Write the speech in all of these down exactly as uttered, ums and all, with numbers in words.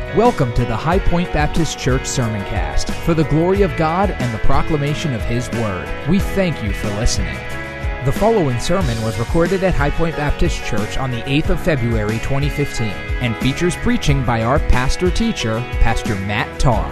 Welcome to the High Point Baptist Church Sermoncast for the glory of God and the proclamation of His Word. We thank you for listening. The following sermon was recorded at High Point Baptist Church on the eighth of February, twenty fifteen, and features preaching by our pastor-teacher, Pastor Matt Tarr.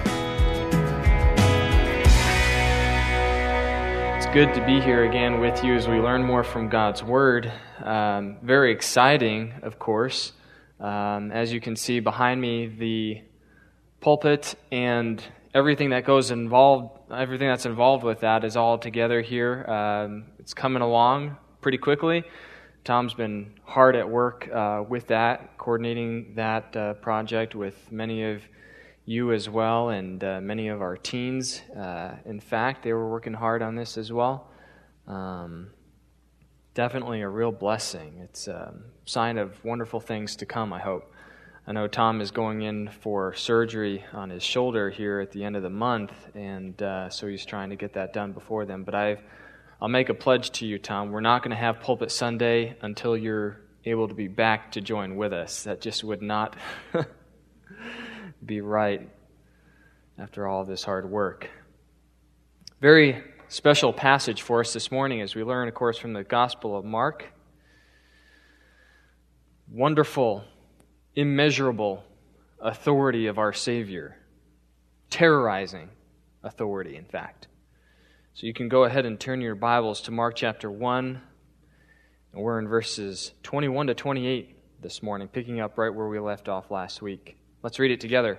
It's good to be here again with you as we learn more from God's Word. Um, very exciting, of course. Um, as you can see behind me, the pulpit and everything that goes involved, everything that's involved with that is all together here. Um, it's coming along pretty quickly. Tom's been hard at work uh, with that, coordinating that uh, project with many of you as well, and uh, many of our teens. Uh, in fact, they were working hard on this as well. Um, definitely a real blessing. It's a sign of wonderful things to come, I hope. I know Tom is going in for surgery on his shoulder here at the end of the month, and uh, so he's trying to get that done before then. But I've, I'll make a pledge to you, Tom. We're not going to have Pulpit Sunday until you're able to be back to join with us. That just would not be right after all this hard work. Very special passage for us this morning as we learn, of course, from the Gospel of Mark. Wonderful, immeasurable authority of our Savior. Terrorizing authority, in fact. So you can go ahead and turn your Bibles to Mark chapter one. And we're in verses twenty-one to twenty-eight this morning, picking up right where we left off last week. Let's read it together.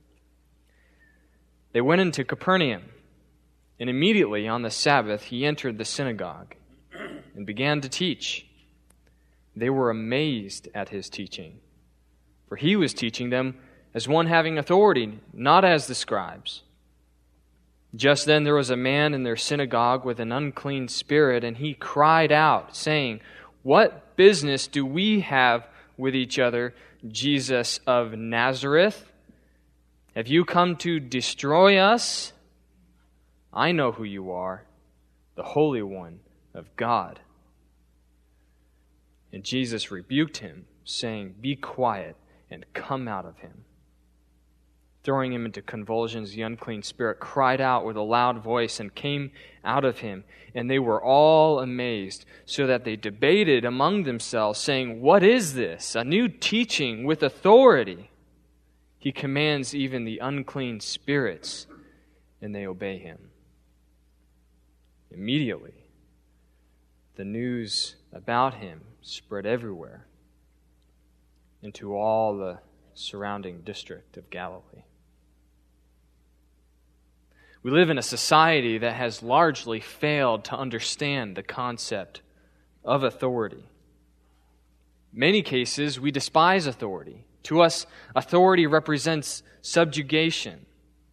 They went into Capernaum, and immediately on the Sabbath he entered the synagogue and began to teach. They were amazed at his teaching, for he was teaching them as one having authority, not as the scribes. Just then there was a man in their synagogue with an unclean spirit, and he cried out, saying, "What business do we have with each other, Jesus of Nazareth? Have you come to destroy us? I know who you are, the Holy One of God." And Jesus rebuked him, saying, "Be quiet and come out of him." Throwing him into convulsions, the unclean spirit cried out with a loud voice and came out of him. And they were all amazed, so that they debated among themselves, saying, "What is this? A new teaching with authority. He commands even the unclean spirits, and they obey him." Immediately, the news about him spread everywhere into all the surrounding district of Galilee. We live in a society that has largely failed to understand the concept of authority. In many cases, we despise authority. To us, authority represents subjugation,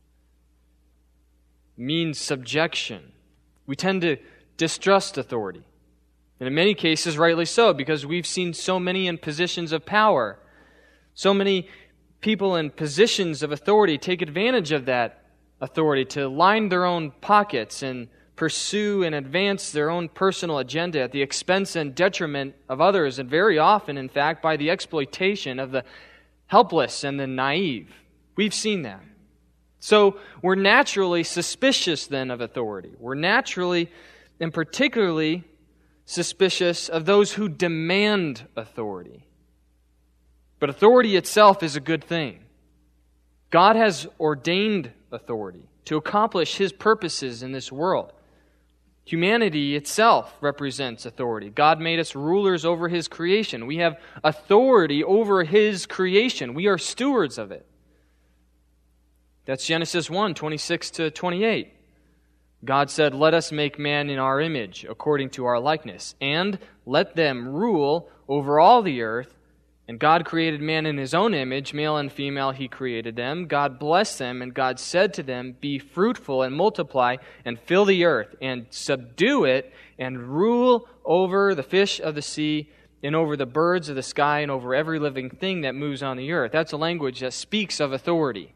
means subjection. We tend to distrust authority. And in many cases, rightly so, because we've seen so many in positions of power. So many people in positions of authority take advantage of that authority to line their own pockets and pursue and advance their own personal agenda at the expense and detriment of others, and very often, in fact, by the exploitation of the helpless and the naive. We've seen that. So we're naturally suspicious then of authority. We're naturally and particularly suspicious of those who demand authority. But authority itself is a good thing. God has ordained authority to accomplish His purposes in this world. Humanity itself represents authority. God made us rulers over His creation. We have authority over His creation. We are stewards of it. That's Genesis one, twenty-six to twenty-eight. God said, "Let us make man in our image, according to our likeness, and let them rule over all the earth." And God created man in His own image, male and female He created them. God blessed them, and God said to them, "Be fruitful and multiply, and fill the earth, and subdue it, and rule over the fish of the sea, and over the birds of the sky, and over every living thing that moves on the earth." That's a language that speaks of authority.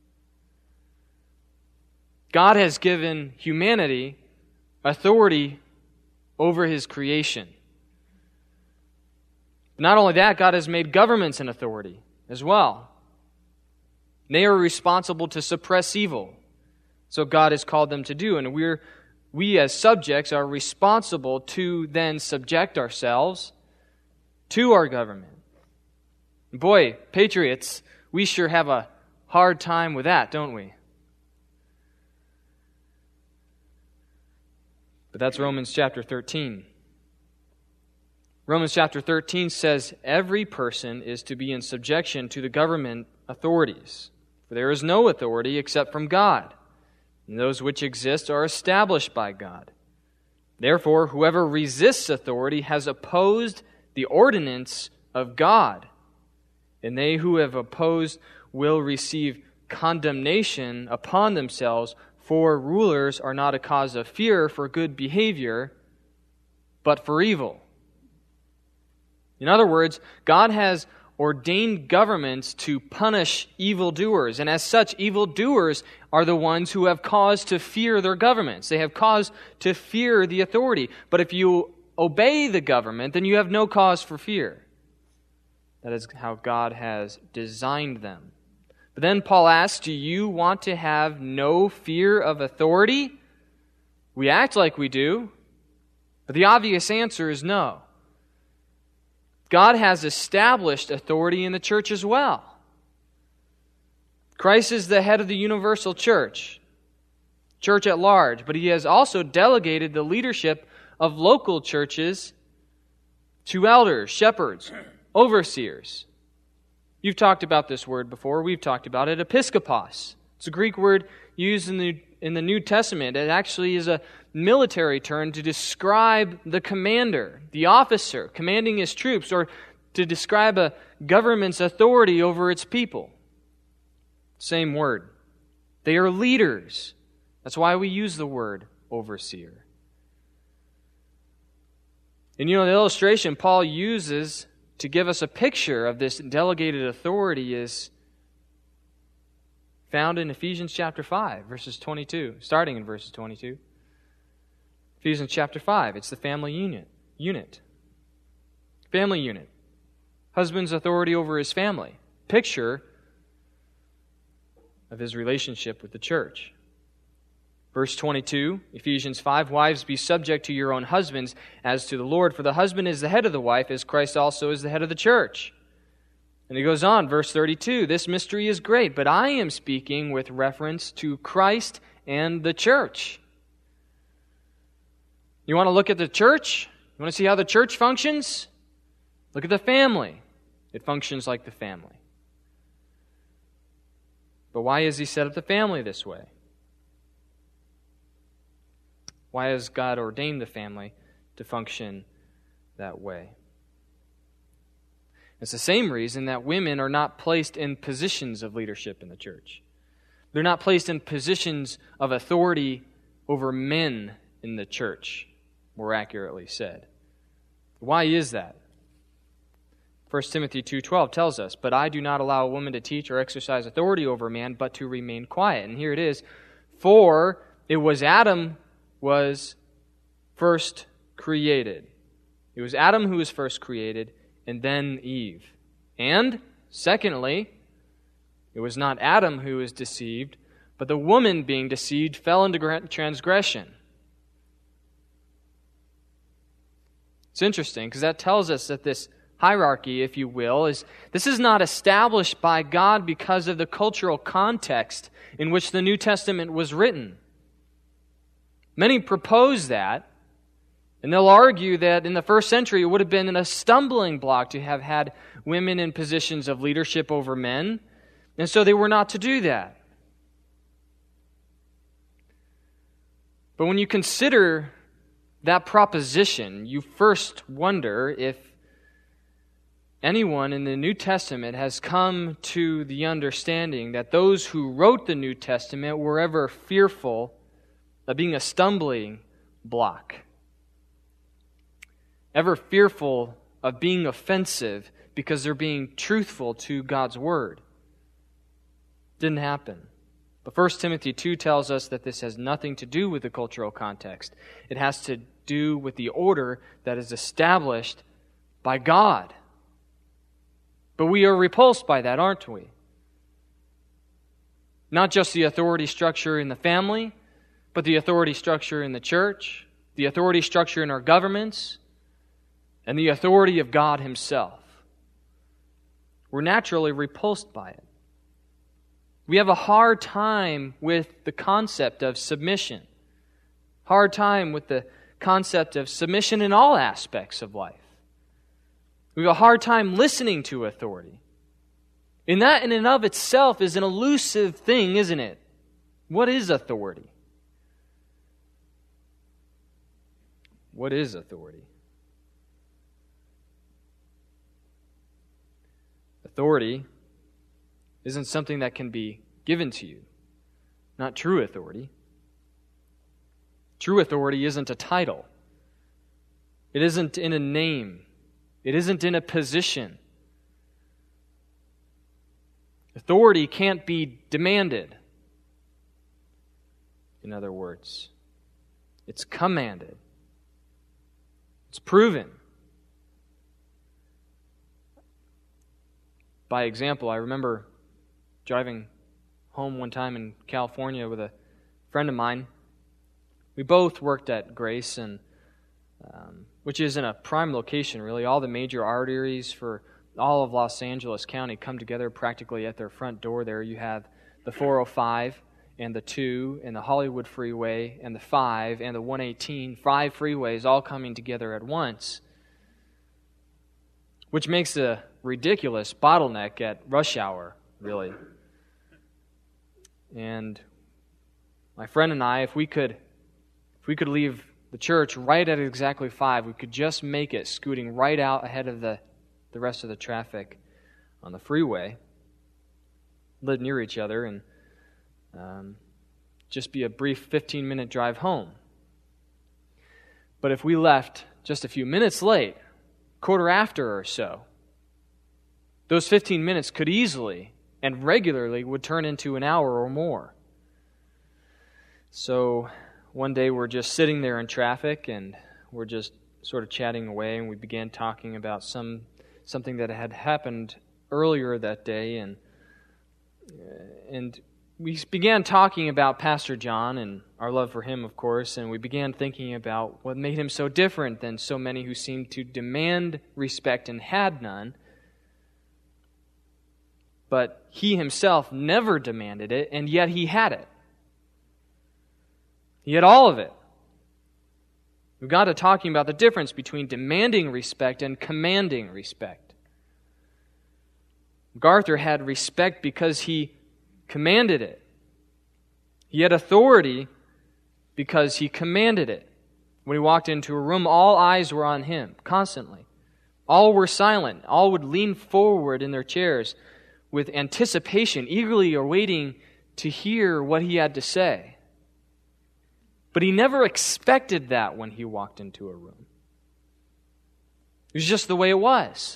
God has given humanity authority over His creation. Not only that, God has made governments an authority as well. They are responsible to suppress evil. So God has called them to do. And we're, we as subjects are responsible to then subject ourselves to our government. Boy, patriots, we sure have a hard time with that, don't we? But that's Romans chapter thirteen. Romans chapter thirteen says every person is to be in subjection to the government authorities. For there is no authority except from God, and those which exist are established by God. Therefore, whoever resists authority has opposed the ordinance of God, and they who have opposed will receive condemnation upon themselves, for rulers are not a cause of fear for good behavior, but for evil. In other words, God has ordained governments to punish evildoers, and as such, evildoers are the ones who have cause to fear their governments. They have cause to fear the authority. But if you obey the government, then you have no cause for fear. That is how God has designed them. But then Paul asks, do you want to have no fear of authority? We act like we do, but the obvious answer is no. God has established authority in the church as well. Christ is the head of the universal church, church at large, but He has also delegated the leadership of local churches to elders, shepherds, overseers. You've talked about this word before. We've talked about it, episkopos. It's a Greek word used in the in the New Testament. It actually is a military term to describe the commander, the officer commanding his troops, or to describe a government's authority over its people. Same word. They are leaders. That's why we use the word overseer. And you know, the illustration Paul uses to give us a picture of this delegated authority is found in Ephesians chapter five, verses twenty-two, starting in verses twenty-two. Ephesians chapter five, it's the family unit. Unit. Family unit. Husband's authority over his family. Picture of his relationship with the church. Verse twenty-two, Ephesians five, wives, be subject to your own husbands as to the Lord, for the husband is the head of the wife, as Christ also is the head of the church. And he goes on, verse thirty-two, this mystery is great, but I am speaking with reference to Christ and the church. You want to look at the church? You want to see how the church functions? Look at the family. It functions like the family. But why has He set up the family this way? Why has God ordained the family to function that way? It's the same reason that women are not placed in positions of leadership in the church. They're not placed in positions of authority over men in the church, more accurately said. Why is that? First Timothy two twelve tells us, but I do not allow a woman to teach or exercise authority over a man, but to remain quiet. And here it is, for it was Adam was first created. It was Adam who was first created, and then Eve. And, secondly, it was not Adam who was deceived, but the woman being deceived fell into transgression. It's interesting, because that tells us that this hierarchy, if you will, is this is not established by God because of the cultural context in which the New Testament was written. Many propose that, and they'll argue that in the first century it would have been a stumbling block to have had women in positions of leadership over men, and so they were not to do that. But when you consider that proposition, you first wonder if anyone in the New Testament has come to the understanding that those who wrote the New Testament were ever fearful of being a stumbling block, ever fearful of being offensive because they're being truthful to God's Word. Didn't happen. But First Timothy two tells us that this has nothing to do with the cultural context. It has to do with the order that is established by God. But we are repulsed by that, aren't we? Not just the authority structure in the family, but the authority structure in the church, the authority structure in our governments, and the authority of God Himself. We're naturally repulsed by it. We have a hard time with the concept of submission. Hard time with the concept of submission in all aspects of life. We have a hard time listening to authority. And that in and of itself is an elusive thing, isn't it? What is authority? What is authority? Authority isn't something that can be given to you. Not true authority. True authority isn't a title. It isn't in a name. It isn't in a position. Authority can't be demanded. In other words, it's commanded. It's proven. By example, I remember driving home one time in California with a friend of mine. We both worked at Grace, and um, which is in a prime location, really. All the major arteries for all of Los Angeles County come together practically at their front door there. You have the four oh five and the two and the Hollywood Freeway and the five and the one eighteen, five freeways all coming together at once, which makes a ridiculous bottleneck at rush hour, really. And my friend and I, if we could if we could leave the church right at exactly five, we could just make it scooting right out ahead of the the rest of the traffic on the freeway, live near each other, and um, just be a brief fifteen-minute drive home. But if we left just a few minutes late, quarter after or so, those fifteen minutes could easily and regularly would turn into an hour or more. So one day we're just sitting there in traffic, and we're just sort of chatting away, and we began talking about some something that had happened earlier that day, and and we began talking about Pastor John and our love for him, of course, and we began thinking about what made him so different than so many who seemed to demand respect and had none. But he himself never demanded it, and yet he had it. He had all of it. We got to talking about the difference between demanding respect and commanding respect. MacArthur had respect because he commanded it. He had authority because he commanded it. When he walked into a room, all eyes were on him, constantly. All were silent. All would lean forward in their chairs with anticipation, eagerly awaiting to hear what he had to say. But he never expected that when he walked into a room. It was just the way it was.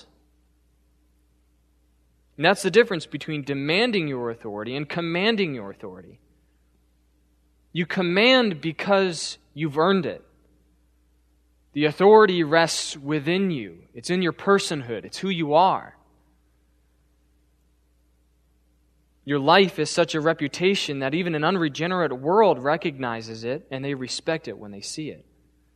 And that's the difference between demanding your authority and commanding your authority. You command because you've earned it. The authority rests within you. It's in your personhood. It's who you are. Your life is such a reputation that even an unregenerate world recognizes it, and they respect it when they see it.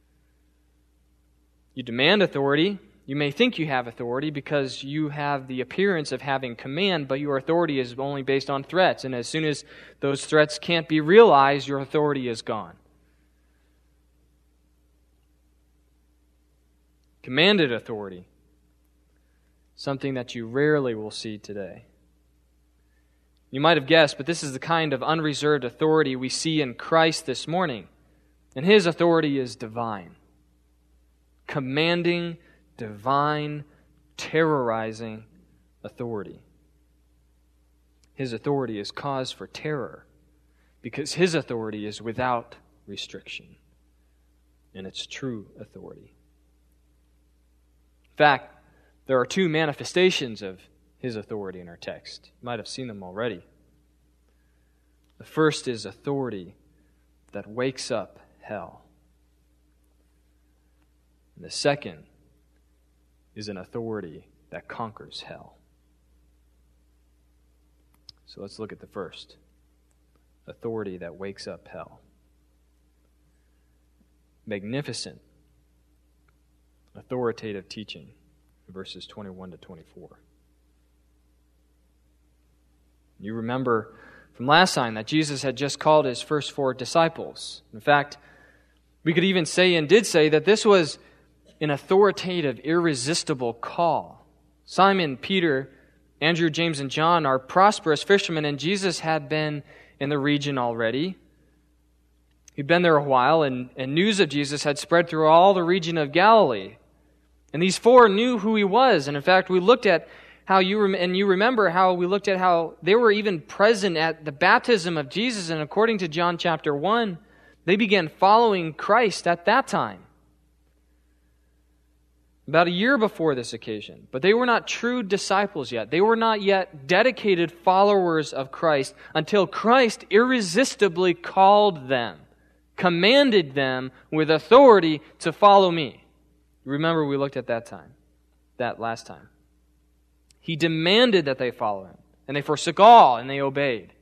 You demand authority. You may think you have authority because you have the appearance of having command, but your authority is only based on threats, and as soon as those threats can't be realized, your authority is gone. Commanded authority, something that you rarely will see today. You might have guessed, but this is the kind of unreserved authority we see in Christ this morning. And His authority is divine. Commanding, divine, terrorizing authority. His authority is cause for terror because His authority is without restriction. And it's true authority. In fact, there are two manifestations of His authority in our text. You might have seen them already. The first is authority that wakes up hell. And the second is an authority that conquers hell. So let's look at the first. authority that wakes up hell. Magnificent, authoritative teaching, verses twenty-one to twenty-four. You remember from last time that Jesus had just called his first four disciples. In fact, we could even say and did say that this was an authoritative, irresistible call. Simon, Peter, Andrew, James, and John are prosperous fishermen, and Jesus had been in the region already. He'd been there a while, and, and news of Jesus had spread through all the region of Galilee. And these four knew who he was. And in fact, we looked at how you, rem- and you remember how we looked at how they were even present at the baptism of Jesus. And according to John chapter one, they began following Christ at that time, about a year before this occasion. But they were not true disciples yet. They were not yet dedicated followers of Christ until Christ irresistibly called them, commanded them with authority to follow me. Remember, we looked at that time, that last time. He demanded that they follow him, and they forsook all, and they obeyed.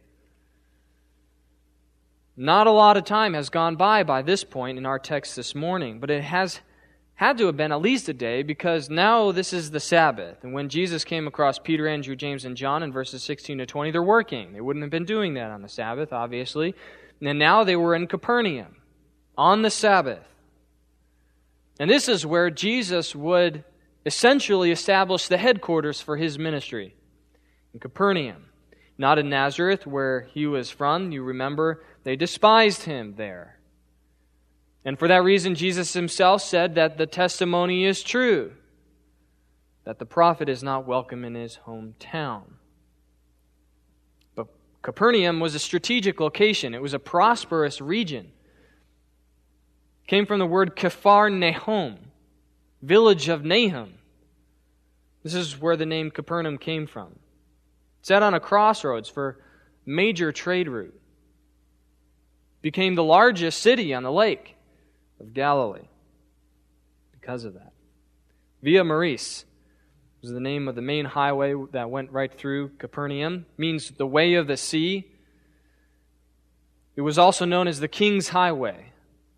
Not a lot of time has gone by by this point in our text this morning, but it has had to have been at least a day, because now this is the Sabbath. And when Jesus came across Peter, Andrew, James, and John in verses sixteen to twenty, they're working. They wouldn't have been doing that on the Sabbath, obviously. And now they were in Capernaum on the Sabbath. And this is where Jesus would essentially establish the headquarters for his ministry, in Capernaum. Not in Nazareth, where he was from. You remember, they despised him there. And for that reason, Jesus himself said that the testimony is true, that the prophet is not welcome in his hometown. But Capernaum was a strategic location. It was a prosperous region. It came from the word Kephar Nahum, village of Nahum. This is where the name Capernaum came from. It sat on a crossroads for major trade route. It became the largest city on the lake of Galilee because of that. Via Maris was the name of the main highway that went right through Capernaum. It means the way of the sea. It was also known as the King's Highway,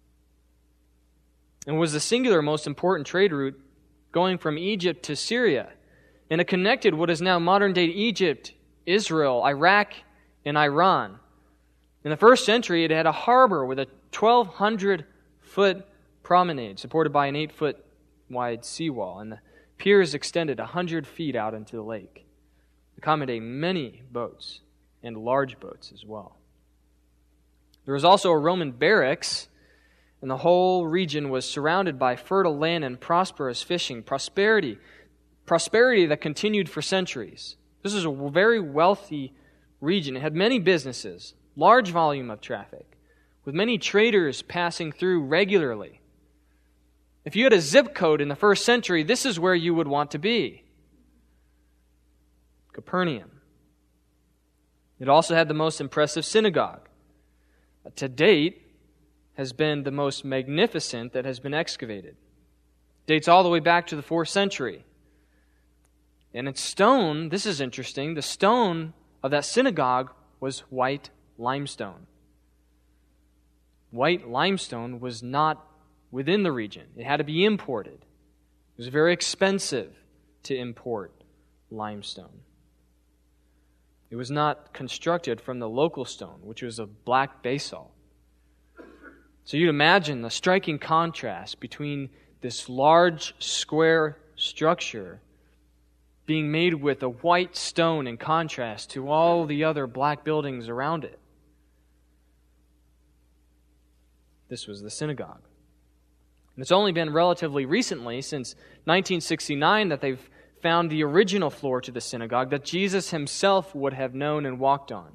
and was the singular most important trade route going from Egypt to Syria. And it connected what is now modern-day Egypt, Israel, Iraq, and Iran. In the first century, it had a harbor with a twelve hundred foot promenade supported by an eight foot wide seawall, and the piers extended one hundred feet out into the lake, accommodating many boats and large boats as well. There was also a Roman barracks, and the whole region was surrounded by fertile land and prosperous fishing, prosperity, prosperity that continued for centuries. This is a very wealthy region. It had many businesses, large volume of traffic, with many traders passing through regularly. If you had a zip code in the first century, this is where you would want to be. Capernaum. It also had the most impressive synagogue. To date, has been the most magnificent that has been excavated. Dates all the way back to the fourth century. And its stone, this is interesting, the stone of that synagogue was white limestone. White limestone was not within the region. It had to be imported. It was very expensive to import limestone. It was not constructed from the local stone, which was a black basalt. So you'd imagine the striking contrast between this large square structure being made with a white stone in contrast to all the other black buildings around it. This was the synagogue. And it's only been relatively recently, since nineteen sixty-nine, that they've found the original floor to the synagogue that Jesus himself would have known and walked on.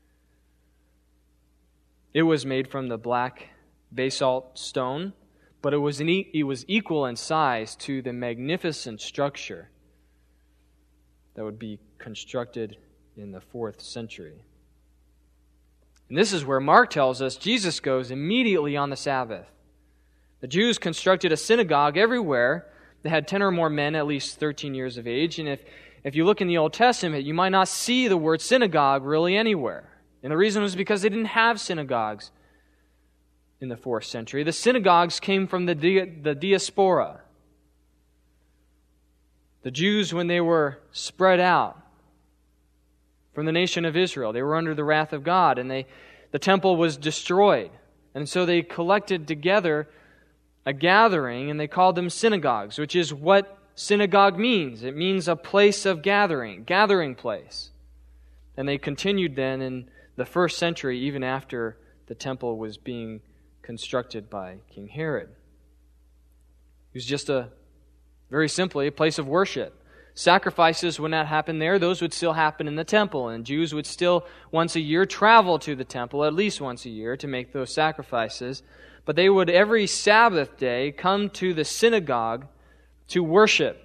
It was made from the black basalt stone, but it was, an e- it was equal in size to the magnificent structure that would be constructed in the fourth century. And this is where Mark tells us Jesus goes immediately on the Sabbath. The Jews constructed a synagogue everywhere that had ten or more men, at least thirteen years of age. And if, if you look in the Old Testament, you might not see the word synagogue really anywhere. And the reason was because they didn't have synagogues in the fourth century. The synagogues came from the, di- the diaspora. The Jews, when they were spread out from the nation of Israel, they were under the wrath of God, and they, the temple was destroyed. And so they collected together a gathering, and they called them synagogues, which is what synagogue means. It means a place of gathering, gathering place. And they continued then in the first century, even after the temple was being constructed by King Herod. It was just a, very simply, a place of worship. Sacrifices would not happen there. Those would still happen in the temple, and Jews would still once a year travel to the temple, at least once a year, to make those sacrifices. But they would every Sabbath day come to the synagogue to worship.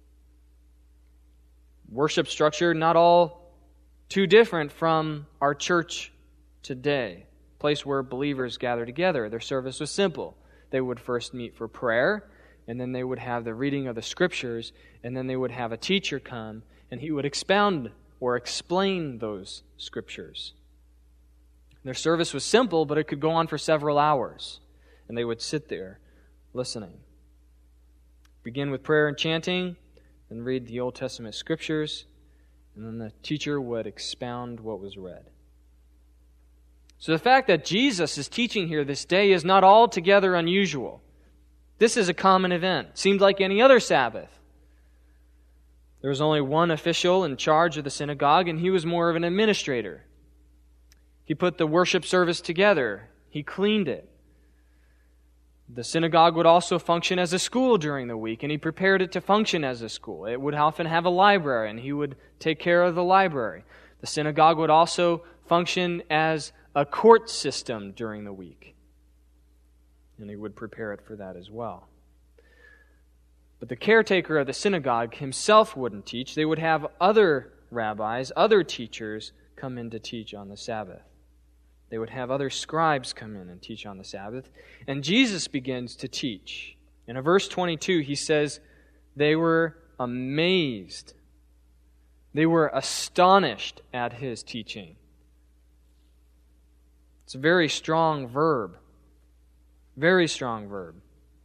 Worship structure not all too different from our church today, a place where believers gather together. Their service was simple. They would first meet for prayer, and then they would have the reading of the Scriptures, and then they would have a teacher come, and he would expound or explain those Scriptures. Their service was simple, but it could go on for several hours, and they would sit there listening. Begin with prayer and chanting, then read the Old Testament Scriptures, and then the teacher would expound what was read. So the fact that Jesus is teaching here this day is not altogether unusual. This is a common event. Seemed like any other Sabbath. There was only one official in charge of the synagogue, and he was more of an administrator. He put the worship service together. He cleaned it. The synagogue would also function as a school during the week, and he prepared it to function as a school. It would often have a library, and he would take care of the library. The synagogue would also function as a court system during the week, and he would prepare it for that as well. But the caretaker of the synagogue himself wouldn't teach. They would have other rabbis, other teachers come in to teach on the Sabbath. They would have other scribes come in and teach on the Sabbath. And Jesus begins to teach. In verse twenty-two, he says, they were amazed. They were astonished at his teaching. It's a very strong verb. Very strong verb.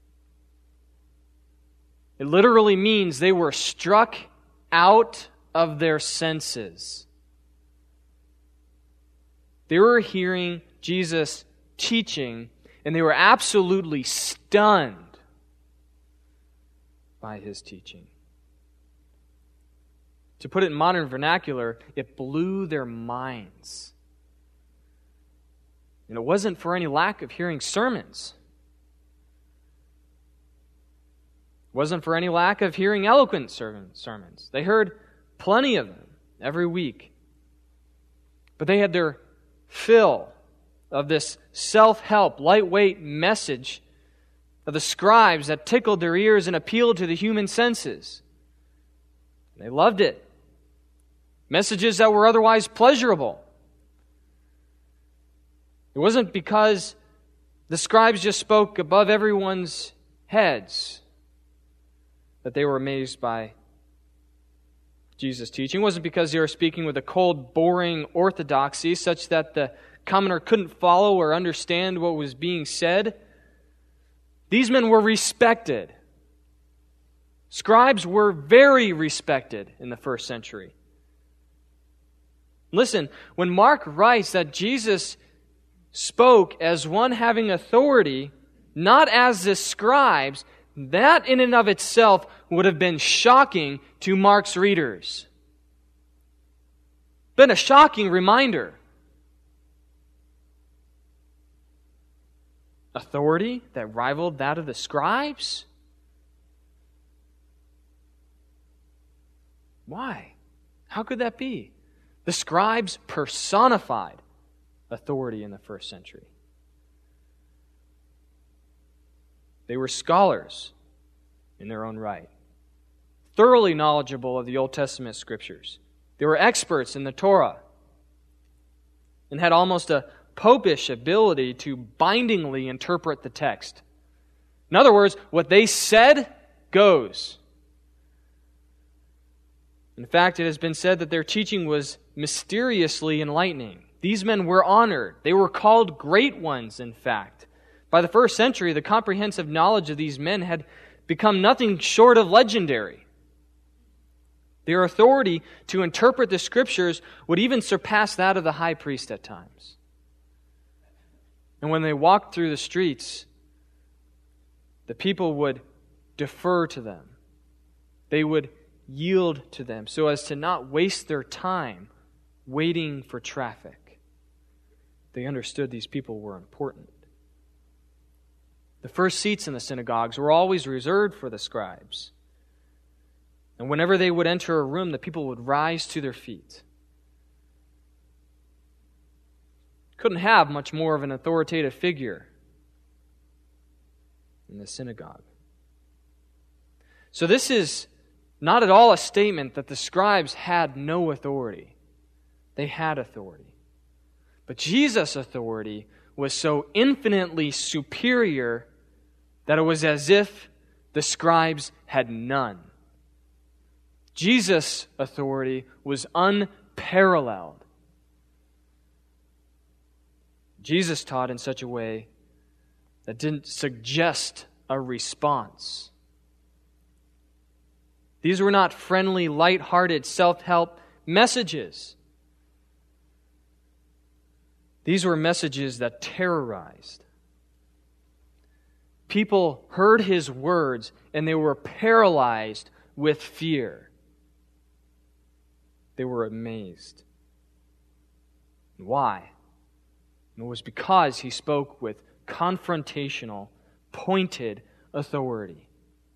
It literally means they were struck out of their senses. They were hearing Jesus teaching, and they were absolutely stunned by his teaching. To put it in modern vernacular, it blew their minds. And it wasn't for any lack of hearing sermons. It wasn't for any lack of hearing eloquent sermons. They heard plenty of them every week. But they had their fill of this self-help, lightweight message of the scribes that tickled their ears and appealed to the human senses. They loved it. Messages that were otherwise pleasurable. It wasn't because the scribes just spoke above everyone's heads that they were amazed by Jesus' teaching. It wasn't because they were speaking with a cold, boring orthodoxy such that the commoner couldn't follow or understand what was being said. These men were respected. Scribes were very respected in the first century. Listen, when Mark writes that Jesus spoke as one having authority, not as the scribes, that in and of itself would have been shocking to Mark's readers. Been a shocking reminder. Authority that rivaled that of the scribes? Why? How could that be? The scribes personified authority in the first century. They were scholars in their own right, thoroughly knowledgeable of the Old Testament Scriptures. They were experts in the Torah and had almost a popish ability to bindingly interpret the text. In other words, what they said goes. In fact, it has been said that their teaching was mysteriously enlightening. These men were honored. They were called great ones, in fact. By the first century, the comprehensive knowledge of these men had become nothing short of legendary. Their authority to interpret the Scriptures would even surpass that of the high priest at times. And when they walked through the streets, the people would defer to them. They would yield to them so as to not waste their time waiting for traffic. They understood these people were important. The first seats in the synagogues were always reserved for the scribes. And whenever they would enter a room, the people would rise to their feet. Couldn't have much more of an authoritative figure in the synagogue. So this is not at all a statement that the scribes had no authority. They had authority. But Jesus' authority was so infinitely superior that it was as if the scribes had none. Jesus' authority was unparalleled. Jesus taught in such a way that didn't suggest a response. These were not friendly, light-hearted, self-help messages. These were messages that terrorized. People heard His words and they were paralyzed with fear. They were amazed. Why? It was because He spoke with confrontational, pointed authority.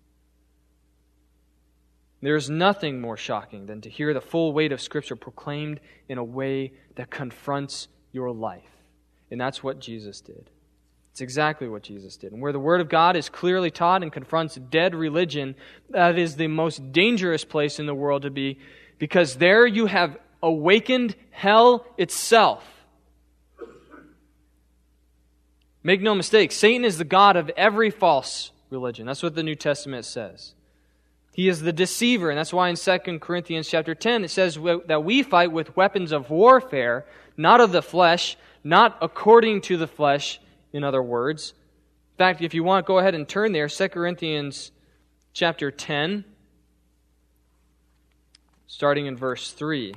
There is nothing more shocking than to hear the full weight of Scripture proclaimed in a way that confronts your life. And that's what Jesus did. It's exactly what Jesus did. And where the Word of God is clearly taught and confronts dead religion, that is the most dangerous place in the world to be, because there you have awakened hell itself. Make no mistake, Satan is the god of every false religion. That's what the New Testament says. He is the deceiver, and that's why in Second Corinthians chapter ten it says that we fight with weapons of warfare, not of the flesh, not according to the flesh, in other words. In fact, if you want, go ahead and turn there, Second Corinthians chapter ten, starting in verse three.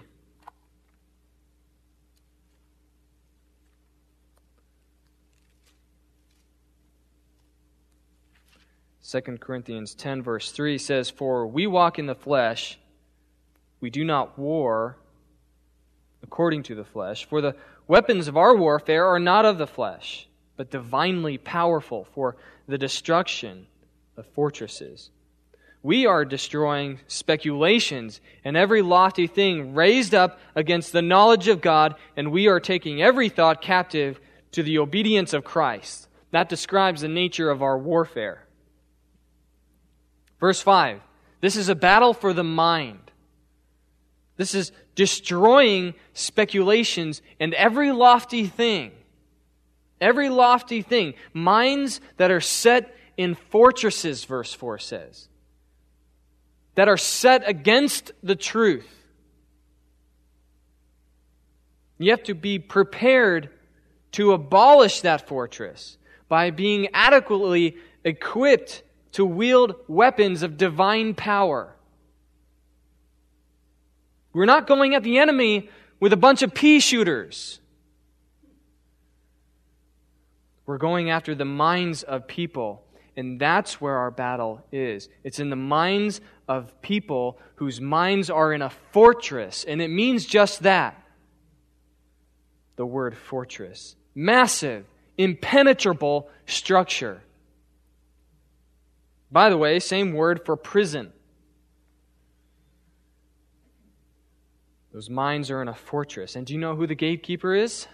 Second Corinthians ten, verse three says, "For we walk in the flesh, we do not war according to the flesh. For the weapons of our warfare are not of the flesh, but divinely powerful for the destruction of fortresses. We are destroying speculations and every lofty thing raised up against the knowledge of God, and we are taking every thought captive to the obedience of Christ." That describes the nature of our warfare. Verse five, this is a battle for the mind. This is destroying speculations and every lofty thing. Every lofty thing. Minds that are set in fortresses, verse four says. That are set against the truth. You have to be prepared to abolish that fortress by being adequately equipped to wield weapons of divine power. We're not going at the enemy with a bunch of pea shooters. We're going after the minds of people, and that's where our battle is. It's in the minds of people whose minds are in a fortress, and it means just that. The word fortress. Massive, impenetrable structure. By the way, same word for prison. Those minds are in a fortress. And do you know who the gatekeeper is?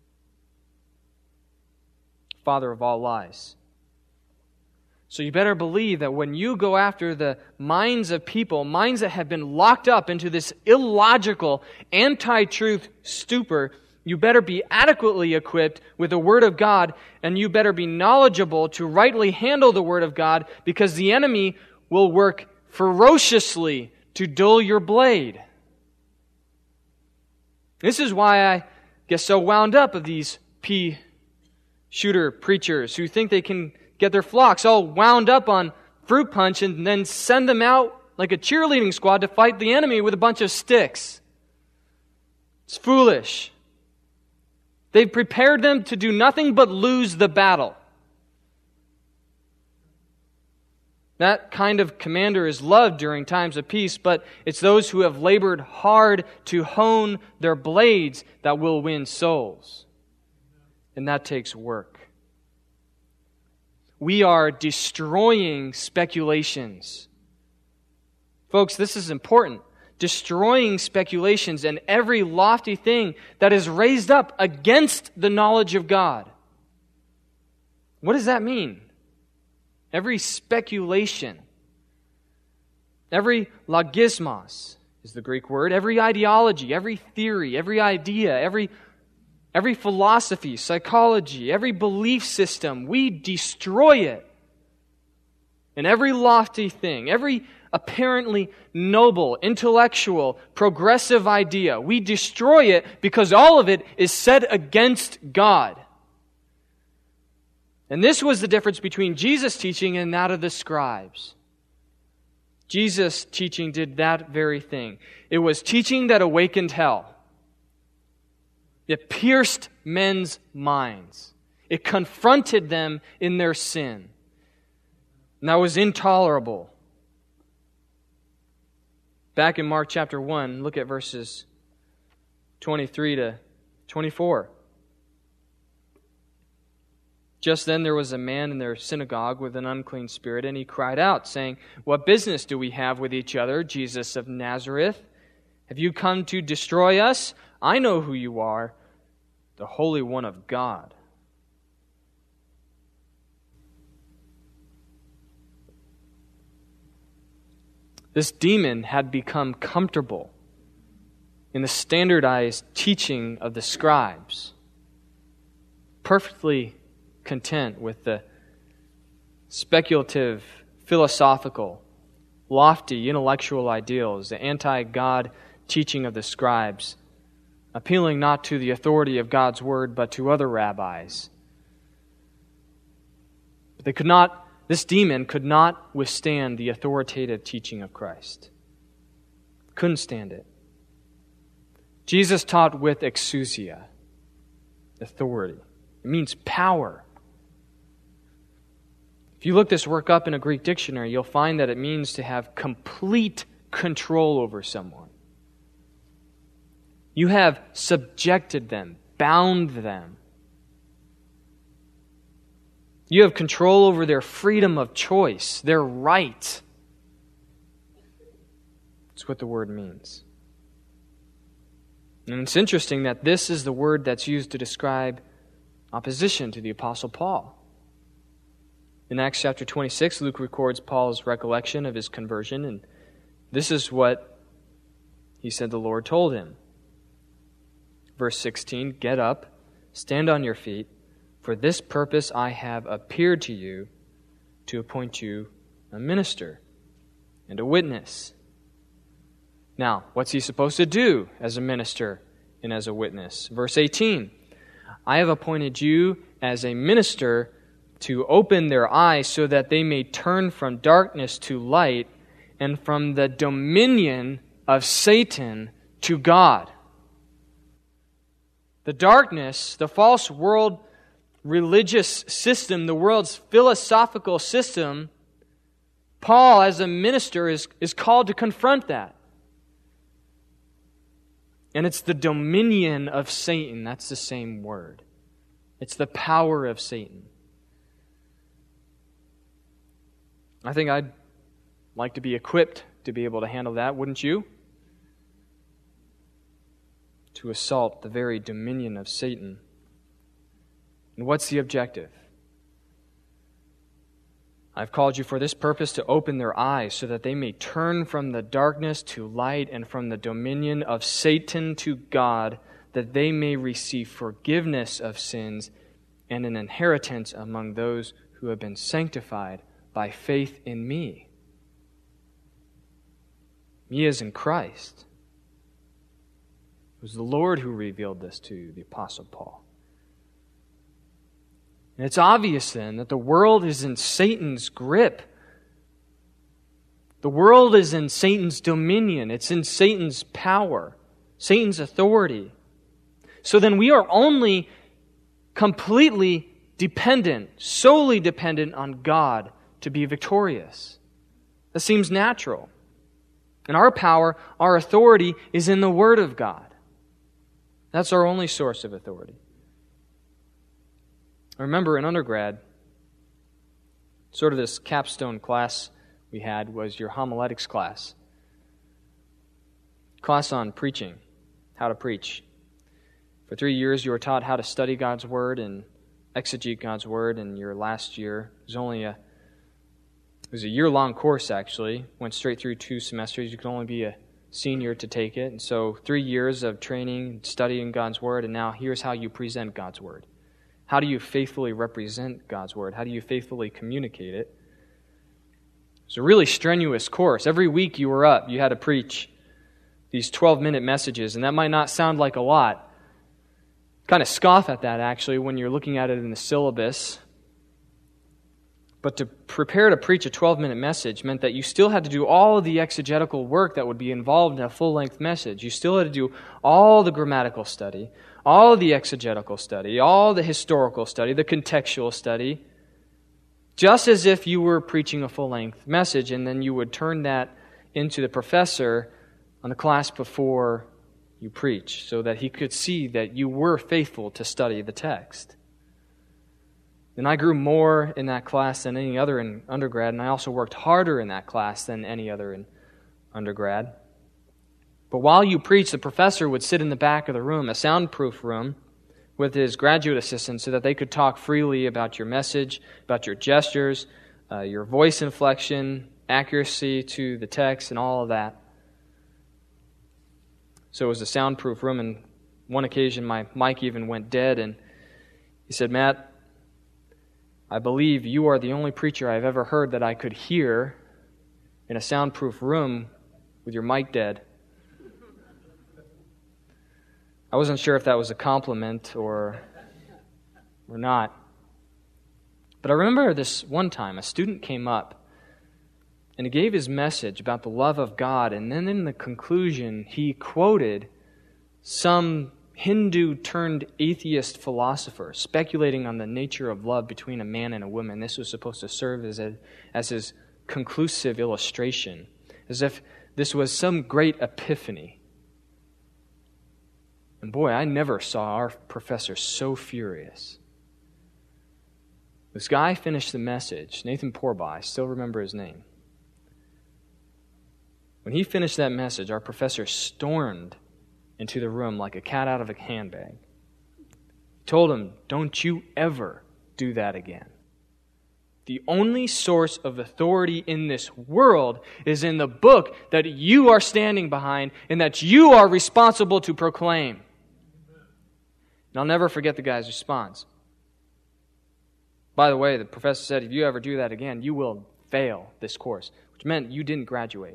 Father of all lies. So you better believe that when you go after the minds of people, minds that have been locked up into this illogical, anti-truth stupor, you better be adequately equipped with the Word of God, and you better be knowledgeable to rightly handle the Word of God, because the enemy will work ferociously to dull your blade. This is why I get so wound up of these pea shooter preachers who think they can get their flocks all wound up on fruit punch and then send them out like a cheerleading squad to fight the enemy with a bunch of sticks. It's foolish. They've prepared them to do nothing but lose the battle. That kind of commander is loved during times of peace, but it's those who have labored hard to hone their blades that will win souls. And that takes work. We are destroying speculations. Folks, this is important. Destroying speculations and every lofty thing that is raised up against the knowledge of God. What does that mean? Every speculation, every logismos is the Greek word, every ideology, every theory, every idea, every, every philosophy, psychology, every belief system, we destroy it. And every lofty thing, every apparently noble, intellectual, progressive idea, we destroy it because all of it is set against God. And this was the difference between Jesus' teaching and that of the scribes. Jesus' teaching did that very thing. It was teaching that awakened hell. It pierced men's minds. It confronted them in their sin. And that was intolerable. Back in Mark chapter one, look at verses twenty-three to twenty-four. Just then there was a man in their synagogue with an unclean spirit, and he cried out, saying, "What business do we have with each other, Jesus of Nazareth? Have you come to destroy us? I know who you are, the Holy One of God." This demon had become comfortable in the standardized teaching of the scribes, perfectly content with the speculative, philosophical, lofty, intellectual ideals, the anti-God teaching of the scribes, appealing not to the authority of God's word, but to other rabbis. But they could not, this demon could not withstand the authoritative teaching of Christ. Couldn't stand it. Jesus taught with exousia, authority. It means power. If you look this work up in a Greek dictionary, you'll find that it means to have complete control over someone. You have subjected them, bound them. You have control over their freedom of choice, their right. That's what the word means. And it's interesting that this is the word that's used to describe opposition to the Apostle Paul. In Acts chapter twenty-six, Luke records Paul's recollection of his conversion, and this is what he said the Lord told him. Verse sixteen, "Get up, stand on your feet, for this purpose I have appeared to you, to appoint you a minister and a witness." Now, what's he supposed to do as a minister and as a witness? Verse eighteen, "I have appointed you as a minister to open their eyes so that they may turn from darkness to light and from the dominion of Satan to God." The darkness, the false world religious system, the world's philosophical system, Paul as a minister is, is called to confront that. And it's the dominion of Satan. That's the same word. It's the power of Satan. I think I'd like to be equipped to be able to handle that, wouldn't you? To assault the very dominion of Satan. And what's the objective? I've called you for this purpose, to open their eyes so that they may turn from the darkness to light and from the dominion of Satan to God, that they may receive forgiveness of sins and an inheritance among those who have been sanctified by faith in me. Me as in Christ. It was the Lord who revealed this to the Apostle Paul. And it's obvious then that the world is in Satan's grip. The world is in Satan's dominion. It's in Satan's power, Satan's authority. So then we are only completely dependent, solely dependent on God to be victorious. That seems natural. And our power, our authority is in the Word of God. That's our only source of authority. I remember in undergrad, sort of this capstone class we had was your homiletics class. Class on preaching, how to preach. For three years you were taught how to study God's Word and exegete God's Word, and your last year it was only a it was a year-long course actually, went straight through two semesters. You could only be a senior to take it, and so three years of training, studying God's Word, and now here's how you present God's Word. How do you faithfully represent God's Word? How do you faithfully communicate it? It's a really strenuous course. Every week you were up, you had to preach these twelve-minute messages, and that might not sound like a lot. Kind of scoff at that, actually, when you're looking at it in the syllabus. But to prepare to preach a twelve-minute message meant that you still had to do all of the exegetical work that would be involved in a full-length message. You still had to do all the grammatical study, all of the exegetical study, all the historical study, the contextual study, just as if you were preaching a full-length message, and then you would turn that into the professor on the class before you preach, so that he could see that you were faithful to study the text. And I grew more in that class than any other in undergrad, and I also worked harder in that class than any other in undergrad. But while you preached, the professor would sit in the back of the room, a soundproof room, with his graduate assistants so that they could talk freely about your message, about your gestures, uh, your voice inflection, accuracy to the text, and all of that. So it was a soundproof room, and one occasion my mic even went dead, and he said, "Matt, I believe you are the only preacher I've ever heard that I could hear in a soundproof room with your mic dead." I wasn't sure if that was a compliment or, or not. But I remember this one time, a student came up and he gave his message about the love of God, and then in the conclusion, he quoted some Hindu-turned-atheist philosopher speculating on the nature of love between a man and a woman. This was supposed to serve as, a, as his conclusive illustration, as if this was some great epiphany. And boy, I never saw our professor so furious. This guy finished the message, Nathan Porba, I still remember his name. When he finished that message, our professor stormed into the room like a cat out of a handbag. He told him, "Don't you ever do that again. The only source of authority in this world is in the book that you are standing behind and that you are responsible to proclaim." And I'll never forget the guy's response. By the way, the professor said, "If you ever do that again, you will fail this course," which meant you didn't graduate.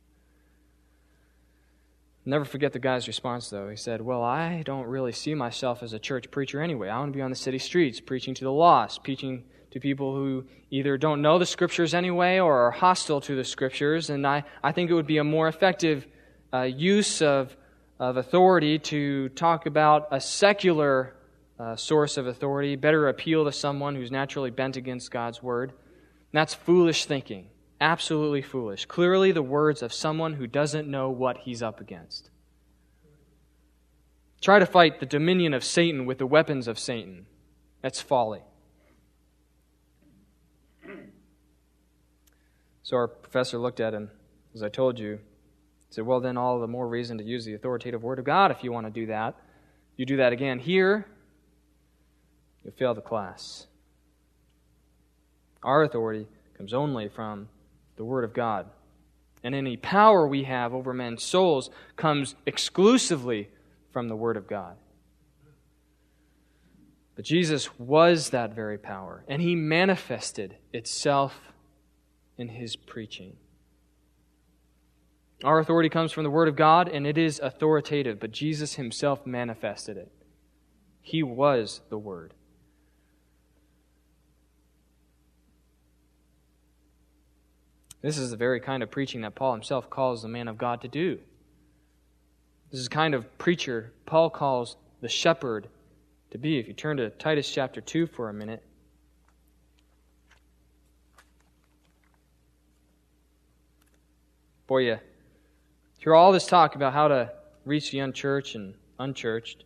I'll never forget the guy's response, though. He said, "Well, I don't really see myself as a church preacher anyway. I want to be on the city streets, preaching to the lost, preaching to people who either don't know the Scriptures anyway or are hostile to the Scriptures, and I, I think it would be a more effective uh, use of of authority to talk about a secular uh, source of authority, better appeal to someone who's naturally bent against God's Word." And that's foolish thinking. Absolutely foolish. Clearly the words of someone who doesn't know what he's up against. Try to fight the dominion of Satan with the weapons of Satan. That's folly. So our professor looked at him, as I told you. He said, "Well, then all the more reason to use the authoritative Word of God if you want to do that. If you do that again here, you'll fail the class." Our authority comes only from the Word of God. And any power we have over men's souls comes exclusively from the Word of God. But Jesus was that very power, and He manifested itself in His preaching. Our authority comes from the Word of God, and it is authoritative, but Jesus himself manifested it. He was the Word. This is the very kind of preaching that Paul himself calls the man of God to do. This is the kind of preacher Paul calls the shepherd to be. If you turn to Titus chapter two for a minute. Boy, you hear all this talk about how to reach the unchurched and unchurched.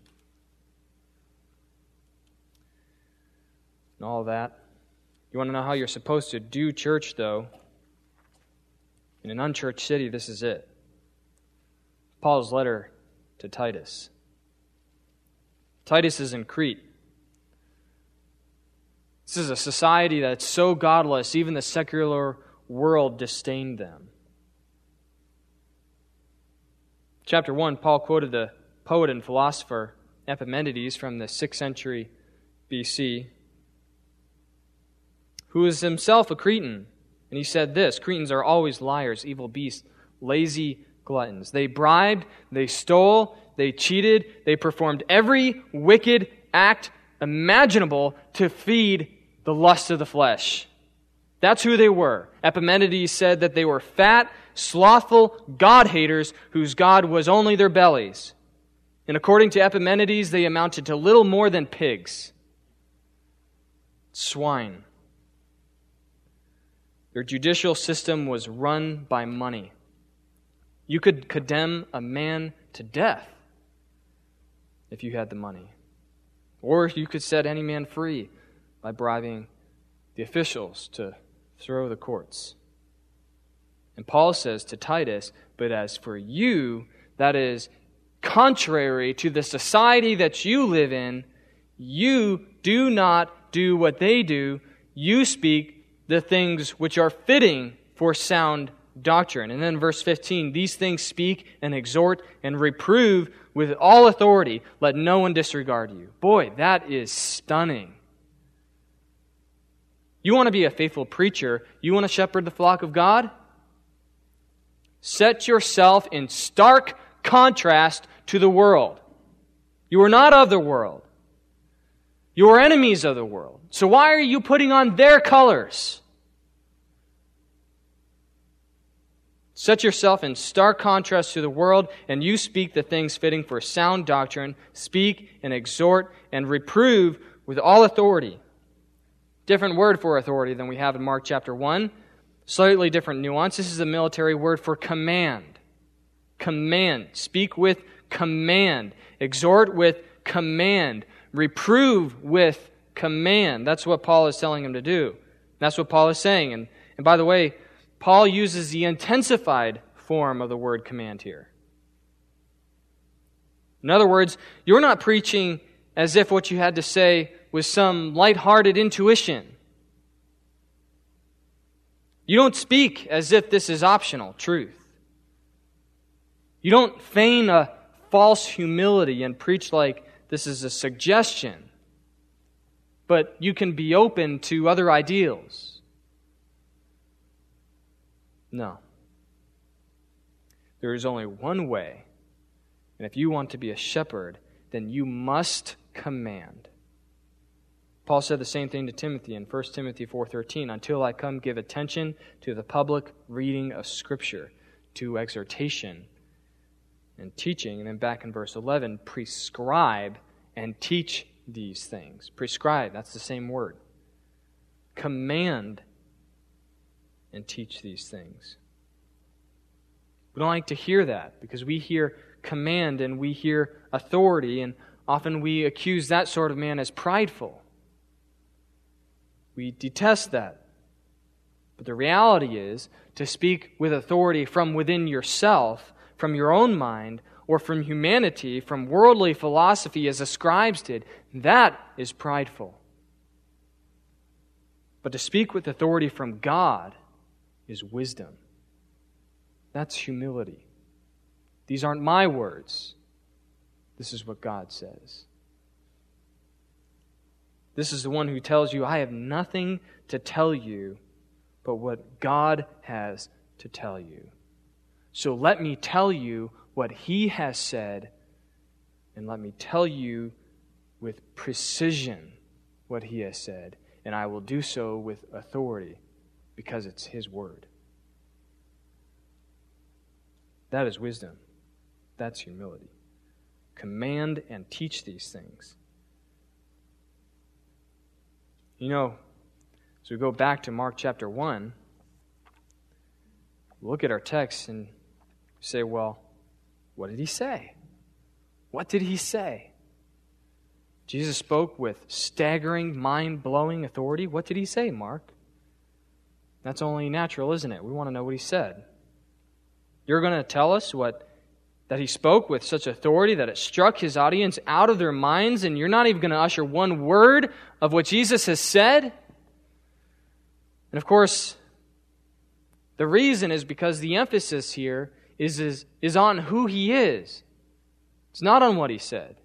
And all of that. You want to know how you're supposed to do church, though? In an unchurched city, this is it. Paul's letter to Titus. Titus is in Crete. This is a society that's so godless, even the secular world disdained them. Chapter one, Paul quoted the poet and philosopher Epimenides from the sixth century B C, who was himself a Cretan. And he said this: Cretans are always liars, evil beasts, lazy gluttons. They bribed, they stole, they cheated, they performed every wicked act imaginable to feed the lust of the flesh. That's who they were. Epimenides said that they were fat, slothful God-haters whose God was only their bellies. And according to Epimenides, they amounted to little more than pigs. Swine. Their judicial system was run by money. You could condemn a man to death if you had the money. Or you could set any man free by bribing the officials to throw the courts. And Paul says to Titus, but as for you, that is contrary to the society that you live in, you do not do what they do. You speak the things which are fitting for sound doctrine. And then verse fifteen, these things speak and exhort and reprove with all authority. Let no one disregard you. Boy, that is stunning. You want to be a faithful preacher? You want to shepherd the flock of God? Set yourself in stark contrast to the world. You are not of the world. You are enemies of the world. So why are you putting on their colors? Set yourself in stark contrast to the world, and you speak the things fitting for sound doctrine. Speak and exhort and reprove with all authority. Different word for authority than we have in Mark chapter one. Slightly different nuance. This is a military word for command. Command. Speak with command. Exhort with command. Reprove with command. That's what Paul is telling him to do. That's what Paul is saying. And, and by the way, Paul uses the intensified form of the word command here. In other words, you're not preaching as if what you had to say was some lighthearted intuition. You don't speak as if this is optional truth. You don't feign a false humility and preach like this is a suggestion, but you can be open to other ideals. No. There is only one way, and if you want to be a shepherd, then you must command. Paul said the same thing to Timothy in First Timothy four thirteen, until I come, give attention to the public reading of Scripture, to exhortation and teaching. And then back in verse eleven, prescribe and teach these things. Prescribe, that's the same word. Command and teach these things. We don't like to hear that because we hear command and we hear authority, and often we accuse that sort of man as prideful. We detest that. But the reality is, to speak with authority from within yourself, from your own mind, or from humanity, from worldly philosophy as the scribes did, that is prideful. But to speak with authority from God is wisdom. That's humility. These aren't my words. This is what God says. This is the one who tells you, I have nothing to tell you but what God has to tell you. So let me tell you what he has said, and let me tell you with precision what he has said, and I will do so with authority because it's his word. That is wisdom. That's humility. Command and teach these things. You know, as we go back to Mark chapter one, look at our text and say, well, what did he say? What did he say? Jesus spoke with staggering, mind-blowing authority. What did he say, Mark? That's only natural, isn't it? We want to know what he said. You're going to tell us what that he spoke with such authority that it struck his audience out of their minds, and you're not even going to usher one word of what Jesus has said? And of course, the reason is because the emphasis here is, is, is on who he is. It's not on what he said.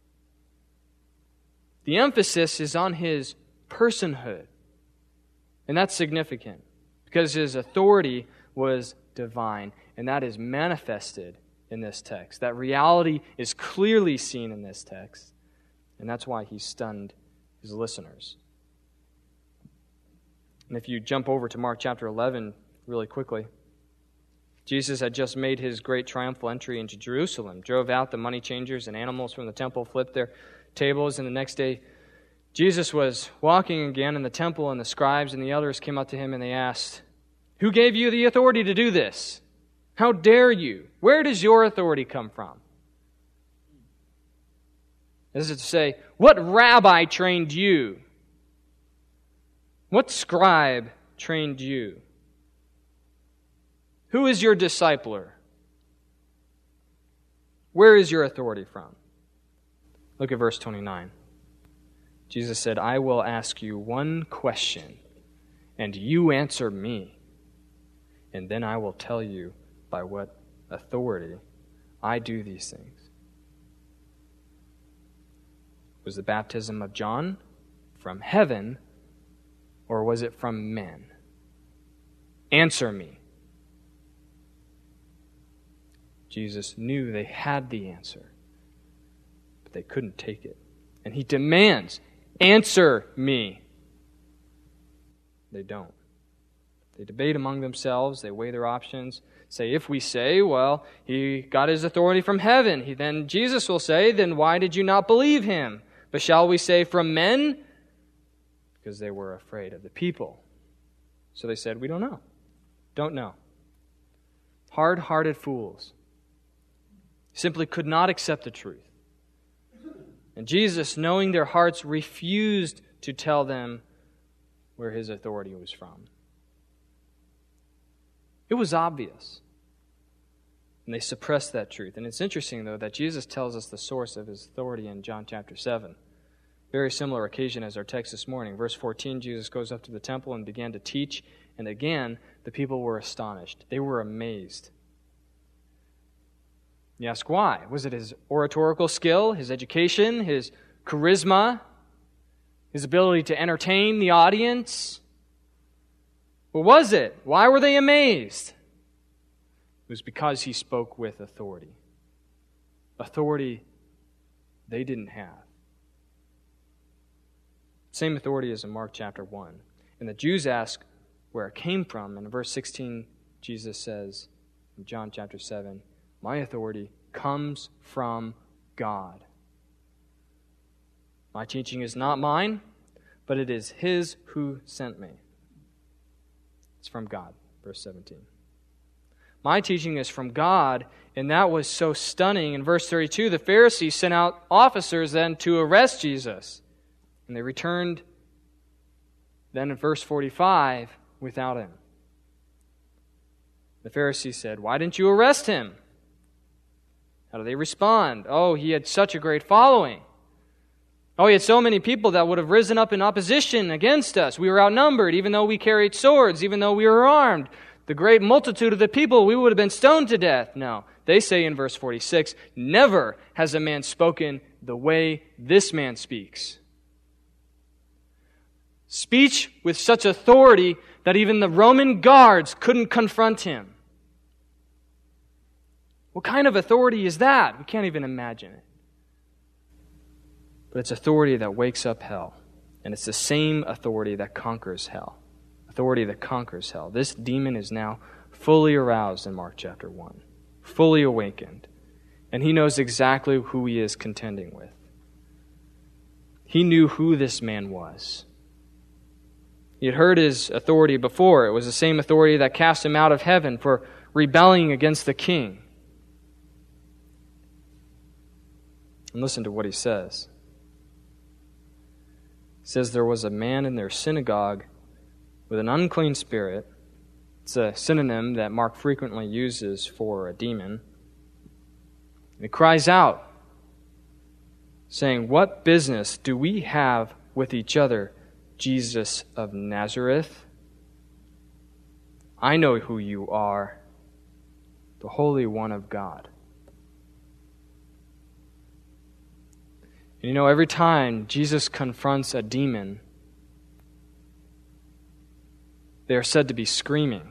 The emphasis is on his personhood. And that's significant because his authority was divine, and that is manifested in this text. That reality is clearly seen in this text, and that's why he stunned his listeners. And if you jump over to Mark chapter eleven really quickly, Jesus had just made his great triumphal entry into Jerusalem, drove out the money changers and animals from the temple, flipped their tables, and the next day Jesus was walking again in the temple, and the scribes and the elders came up to him and they asked, "Who gave you the authority to do this? How dare you? Where does your authority come from?" As if to say, what rabbi trained you? What scribe trained you? Who is your discipler? Where is your authority from? Look at verse twenty-nine. Jesus said, "I will ask you one question, and you answer me, and then I will tell you by what authority I do these things." Was the baptism of John from heaven, or was it from men? Answer me. Jesus knew they had the answer, but they couldn't take it. And he demands, "Answer me." They don't. They debate among themselves. They weigh their options. Say, if we say, well, he got his authority from heaven, he, then Jesus will say, then why did you not believe him? But shall we say from men? Because they were afraid of the people. So they said, we don't know. Don't know. Hard-hearted fools. Simply could not accept the truth. And Jesus, knowing their hearts, refused to tell them where his authority was from. It was obvious. And they suppressed that truth. And it's interesting, though, that Jesus tells us the source of his authority in John chapter seven. Very similar occasion as our text this morning. Verse fourteen, Jesus goes up to the temple and began to teach. And again, the people were astonished. They were amazed. You ask why? Was it his oratorical skill, his education, his charisma, his ability to entertain the audience? What was it? Why were they amazed? It was because he spoke with authority. Authority they didn't have. Same authority as in Mark chapter one. And the Jews ask where it came from. And in verse sixteen, Jesus says in John chapter seven, "My authority comes from God. My teaching is not mine, but it is his who sent me." It's from God, verse seventeen. My teaching is from God, and that was so stunning. In verse thirty-two, the Pharisees sent out officers then to arrest Jesus. And they returned then in verse forty-five without him. The Pharisees said, "Why didn't you arrest him?" How do they respond? Oh, he had such a great following. Oh, he had so many people that would have risen up in opposition against us. We were outnumbered, even though we carried swords, even though we were armed. The great multitude of the people, we would have been stoned to death. No, they say in verse forty-six, "Never has a man spoken the way this man speaks." Speech with such authority that even the Roman guards couldn't confront him. What kind of authority is that? We can't even imagine it. But it's authority that wakes up hell. And it's the same authority that conquers hell. Authority that conquers hell. This demon is now fully aroused in Mark chapter one. Fully awakened. And he knows exactly who he is contending with. He knew who this man was. He had heard his authority before. It was the same authority that cast him out of heaven for rebelling against the king. And listen to what he says. He says, there was a man in their synagogue with an unclean spirit. It's a synonym that Mark frequently uses for a demon. And he cries out, saying, what business do we have with each other, Jesus of Nazareth? I know who you are, the Holy One of God. And you know, every time Jesus confronts a demon, they are said to be screaming.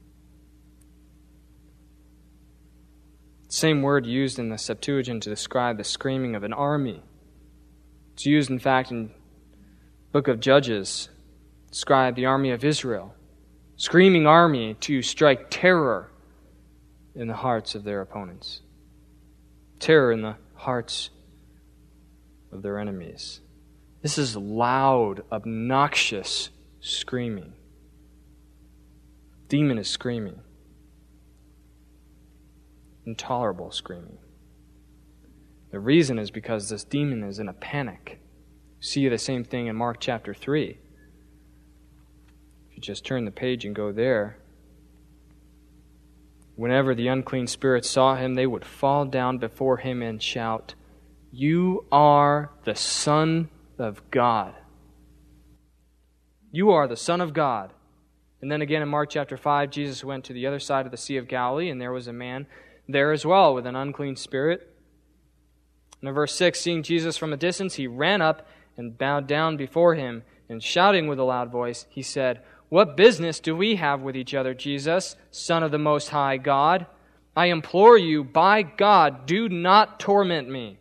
Same word used in the Septuagint to describe the screaming of an army. It's used, in fact, in the book of Judges to describe the army of Israel. Screaming army to strike terror in the hearts of their opponents. Terror in the hearts of their enemies. This is loud, obnoxious screaming. Demon is screaming. Intolerable screaming. The reason is because this demon is in a panic. You see the same thing in Mark chapter three. If you just turn the page and go there, whenever the unclean spirits saw him, they would fall down before him and shout, you are the Son of God. You are the Son of God. And then again in Mark chapter five, Jesus went to the other side of the Sea of Galilee, and there was a man there as well with an unclean spirit. And in verse six, seeing Jesus from a distance, he ran up and bowed down before him, and shouting with a loud voice, he said, what business do we have with each other, Jesus, Son of the Most High God? I implore you, by God, do not torment me.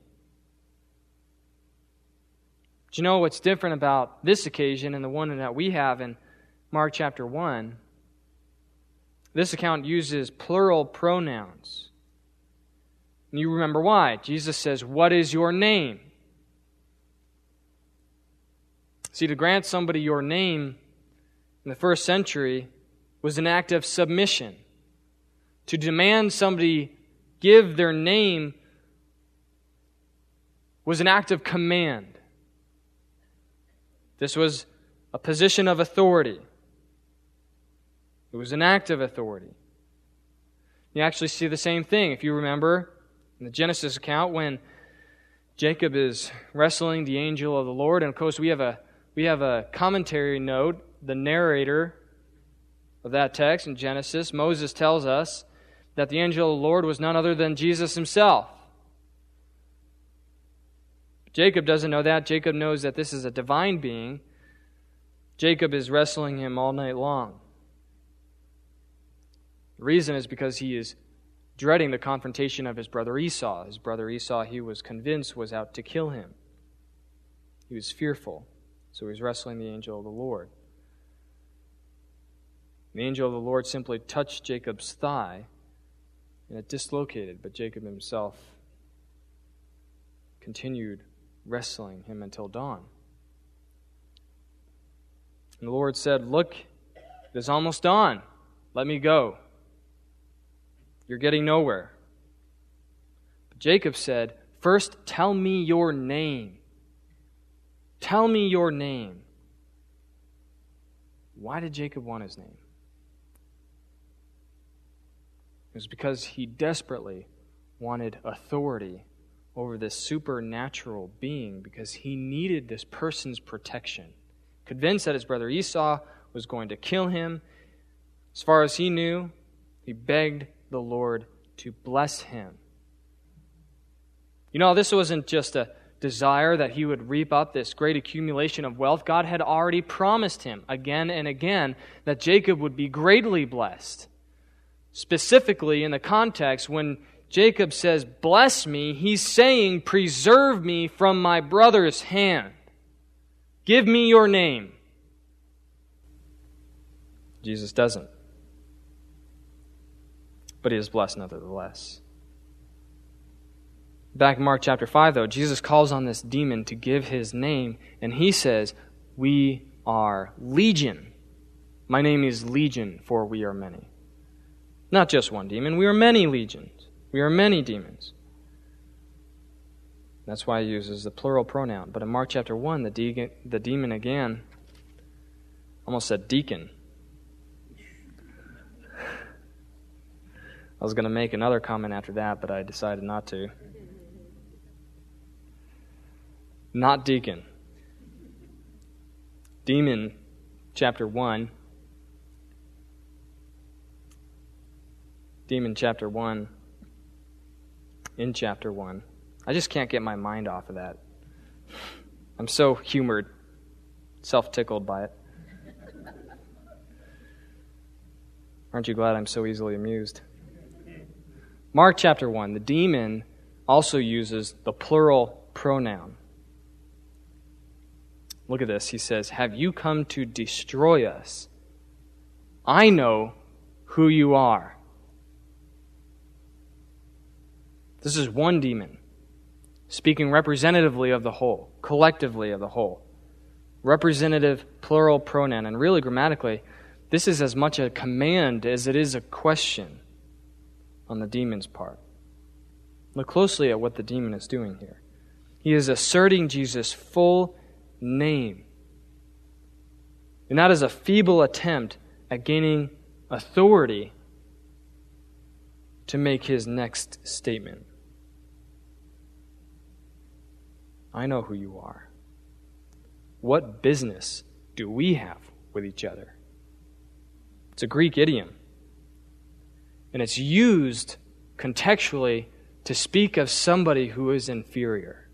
Do you know what's different about this occasion and the one that we have in Mark chapter one? This account uses plural pronouns. And you remember why. Jesus says, what is your name? See, to grant somebody your name in the first century was an act of submission. To demand somebody give their name was an act of command. This was a position of authority. It was an act of authority. You actually see the same thing, if you remember, in the Genesis account when Jacob is wrestling the angel of the Lord. And of course, we have a we have a commentary note. The narrator of that text in Genesis, Moses, tells us that the angel of the Lord was none other than Jesus himself. Jacob doesn't know that. Jacob knows that this is a divine being. Jacob is wrestling him all night long. The reason is because he is dreading the confrontation of his brother Esau. His brother Esau, he was convinced, was out to kill him. He was fearful, so he was wrestling the angel of the Lord. The angel of the Lord simply touched Jacob's thigh, and it dislocated, but Jacob himself continued wrestling him until dawn. And the Lord said, look, it is almost dawn. Let me go. You're getting nowhere. But Jacob said, first tell me your name. Tell me your name. Why did Jacob want his name? It was because he desperately wanted authority over this supernatural being, because he needed this person's protection. Convinced that his brother Esau was going to kill him, as far as he knew, he begged the Lord to bless him. You know, this wasn't just a desire that he would reap up this great accumulation of wealth. God had already promised him again and again that Jacob would be greatly blessed. Specifically in the context when Jacob says, bless me, he's saying, preserve me from my brother's hand. Give me your name. Jesus doesn't. But he is blessed nevertheless. Back in Mark chapter five, though, Jesus calls on this demon to give his name, and he says, we are legion. My name is Legion, for we are many. Not just one demon, we are many legions. We are many demons. That's why he uses the plural pronoun. But in Mark chapter one, the, de- the demon again, almost said deacon. I was going to make another comment after that, but I decided not to. Not deacon. Demon, chapter one. Demon, chapter one. In chapter one. I just can't get my mind off of that. I'm so humored, self-tickled by it. Aren't you glad I'm so easily amused? Mark chapter one, the demon also uses the plural pronoun. Look at this. He says, have you come to destroy us? I know who you are. This is one demon, speaking representatively of the whole, collectively of the whole. Representative plural pronoun. And really, grammatically, this is as much a command as it is a question on the demon's part. Look closely at what the demon is doing here. He is asserting Jesus' full name. And that is a feeble attempt at gaining authority to make his next statement. I know who you are. What business do we have with each other? It's a Greek idiom. And it's used contextually to speak of somebody who is inferior.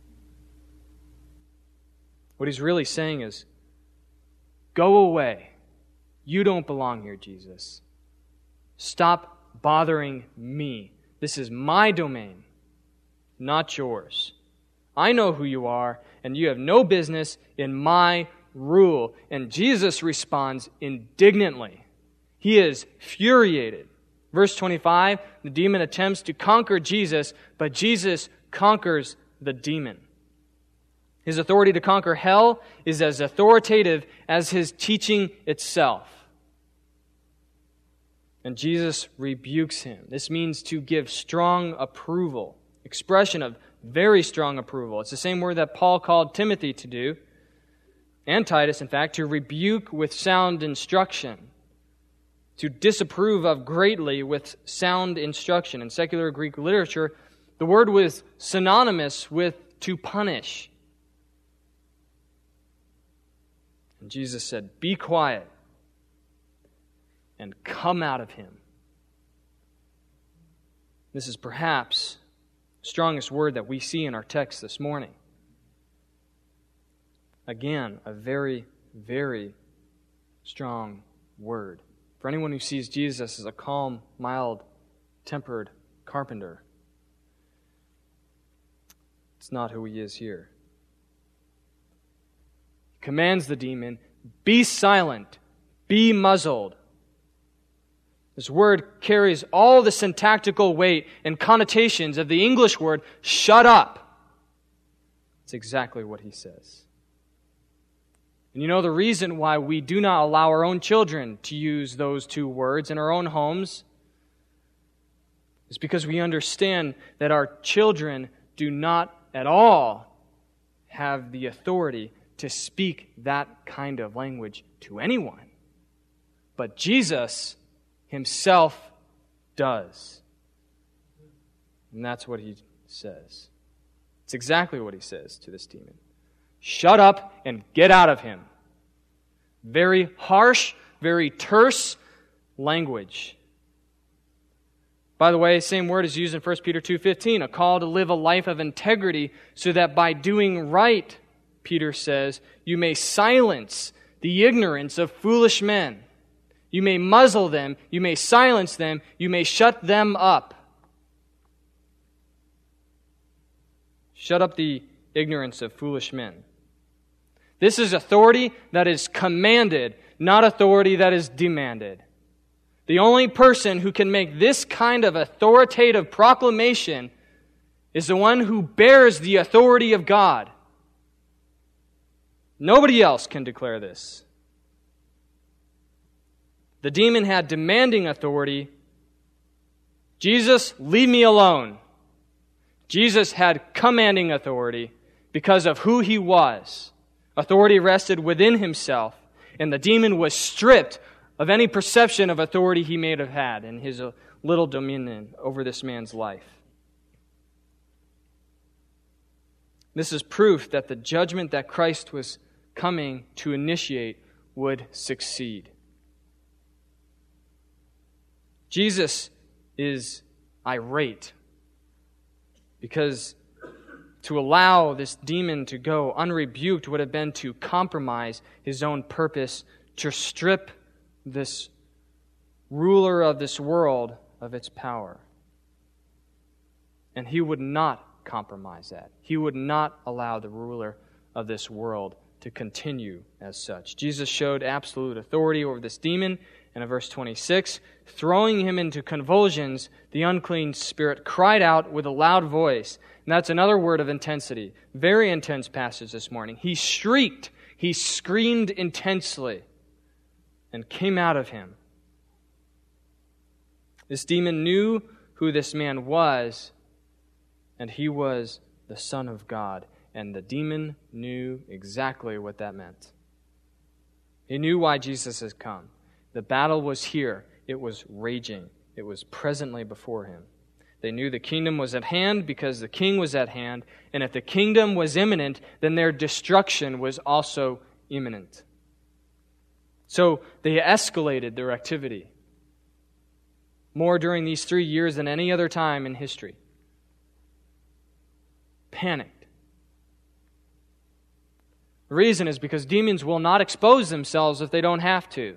What he's really saying is, go away. You don't belong here, Jesus. Stop bothering me. This is my domain, not yours. I know who you are, and you have no business in my rule. And Jesus responds indignantly. He is furiated. Verse twenty-five, the demon attempts to conquer Jesus, but Jesus conquers the demon. His authority to conquer hell is as authoritative as his teaching itself. And Jesus rebukes him. This means to give strong approval, expression of very strong approval. It's the same word that Paul called Timothy to do, and Titus, in fact, to rebuke with sound instruction, to disapprove of greatly with sound instruction. In secular Greek literature, the word was synonymous with to punish. And Jesus said, be quiet and come out of him. This is perhaps the strongest word that we see in our text this morning. Again, a very, very strong word. For anyone who sees Jesus as a calm, mild-tempered carpenter, it's not who he is here. He commands the demon, be silent, be muzzled. This word carries all the syntactical weight and connotations of the English word, shut up. It's exactly what he says. And you know the reason why we do not allow our own children to use those two words in our own homes is because we understand that our children do not at all have the authority to speak that kind of language to anyone. But Jesus himself does. And that's what he says. It's exactly what he says to this demon. Shut up and get out of him. Very harsh, very terse language. By the way, same word is used in First Peter two fifteen, a call to live a life of integrity so that by doing right, Peter says, you may silence the ignorance of foolish men. You may muzzle them, you may silence them, you may shut them up. Shut up the ignorance of foolish men. This is authority that is commanded, not authority that is demanded. The only person who can make this kind of authoritative proclamation is the one who bears the authority of God. Nobody else can declare this. The demon had demanding authority. Jesus, leave me alone. Jesus had commanding authority because of who he was. Authority rested within himself, and the demon was stripped of any perception of authority he may have had in his little dominion over this man's life. This is proof that the judgment that Christ was coming to initiate would succeed. Jesus is irate because to allow this demon to go unrebuked would have been to compromise his own purpose, to strip this ruler of this world of its power. And he would not compromise that. He would not allow the ruler of this world to continue as such. Jesus showed absolute authority over this demon, and in verse twenty-six, throwing him into convulsions, the unclean spirit cried out with a loud voice. And that's another word of intensity. Very intense passage this morning. He shrieked, he screamed intensely, and came out of him. This demon knew who this man was, and he was the Son of God. And the demon knew exactly what that meant. He knew why Jesus had come. The battle was here. It was raging. It was presently before him. They knew the kingdom was at hand because the king was at hand. And if the kingdom was imminent, then their destruction was also imminent. So they escalated their activity more during these three years than any other time in history. Panicked. The reason is because demons will not expose themselves if they don't have to.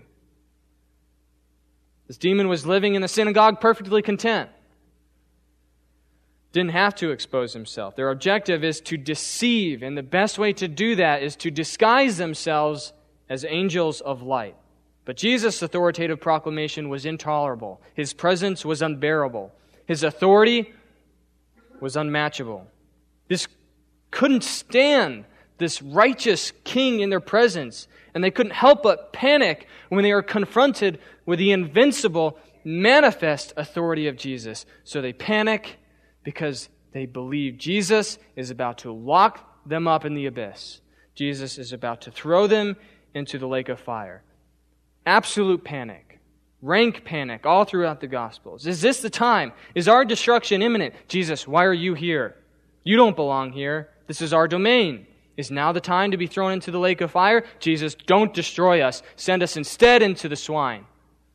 This demon was living in the synagogue perfectly content. Didn't have to expose himself. Their objective is to deceive, and the best way to do that is to disguise themselves as angels of light. But Jesus' authoritative proclamation was intolerable. His presence was unbearable. His authority was unmatchable. This couldn't stand this righteous king in their presence, and they couldn't help but panic when they were confronted with the invincible, manifest authority of Jesus. So they panic because they believe Jesus is about to lock them up in the abyss. Jesus is about to throw them into the lake of fire. Absolute panic, rank panic all throughout the Gospels. Is this the time? Is our destruction imminent? Jesus, why are you here? You don't belong here. This is our domain. Is now the time to be thrown into the lake of fire? Jesus, don't destroy us. Send us instead into the swine.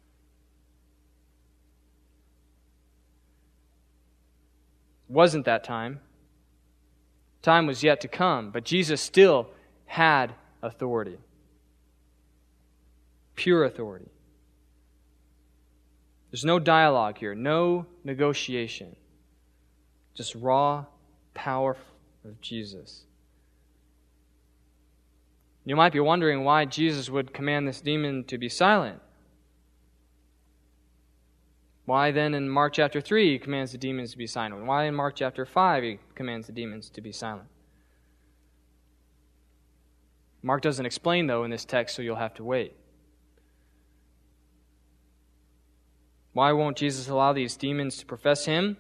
Wasn't that time. Time was yet to come, but Jesus still had authority. Pure authority. There's no dialogue here, no negotiation. Just raw power of Jesus. You might be wondering why Jesus would command this demon to be silent. Why then in Mark chapter three he commands the demons to be silent? Why in Mark chapter five he commands the demons to be silent? Mark doesn't explain, though, in this text, so you'll have to wait. Why won't Jesus allow these demons to profess him?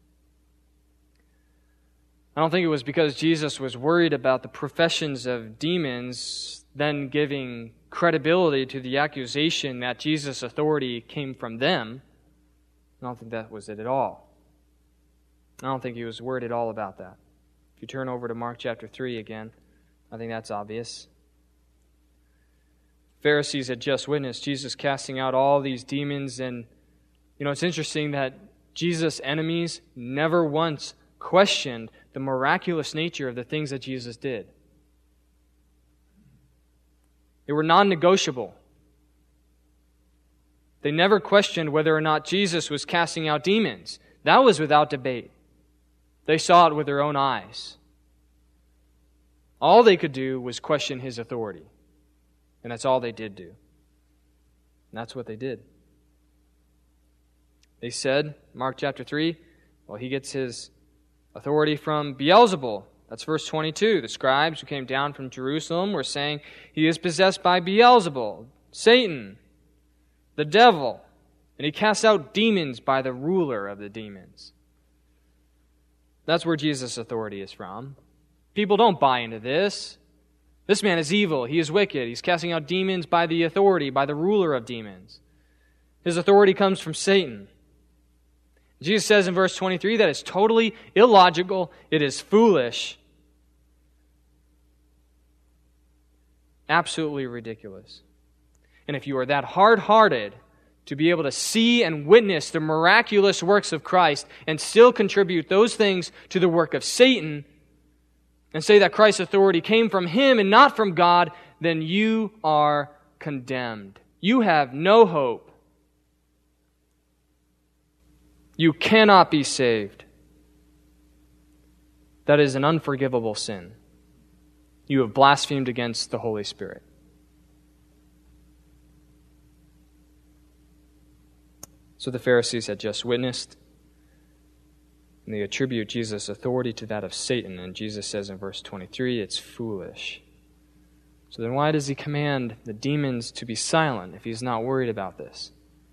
I don't think it was because Jesus was worried about the professions of demons, then giving credibility to the accusation that Jesus' authority came from them. I don't think that was it at all. I don't think he was worried at all about that. If you turn over to Mark chapter three again, I think that's obvious. Pharisees had just witnessed Jesus casting out all these demons, and you know, it's interesting that Jesus' enemies never once questioned the miraculous nature of the things that Jesus did. They were non-negotiable. They never questioned whether or not Jesus was casting out demons. That was without debate. They saw it with their own eyes. All they could do was question his authority. And that's all they did do. And that's what they did. They said, Mark chapter three, well, he gets his authority from Beelzebul. That's verse twenty-two. The scribes who came down from Jerusalem were saying, he is possessed by Beelzebul, Satan, the devil, and he casts out demons by the ruler of the demons. That's where Jesus' authority is from. People don't buy into this. This man is evil. He is wicked. He's casting out demons by the authority, by the ruler of demons. His authority comes from Satan. Jesus says in verse twenty-three that it's totally illogical. It is foolish. Absolutely ridiculous. And if you are that hard-hearted to be able to see and witness the miraculous works of Christ and still contribute those things to the work of Satan and say that Christ's authority came from him and not from God, then you are condemned. You have no hope. You cannot be saved. That is an unforgivable sin. You have blasphemed against the Holy Spirit. So the Pharisees had just witnessed, and they attribute Jesus' authority to that of Satan. And Jesus says in verse twenty-three, it's foolish. So then why does he command the demons to be silent if he's not worried about this?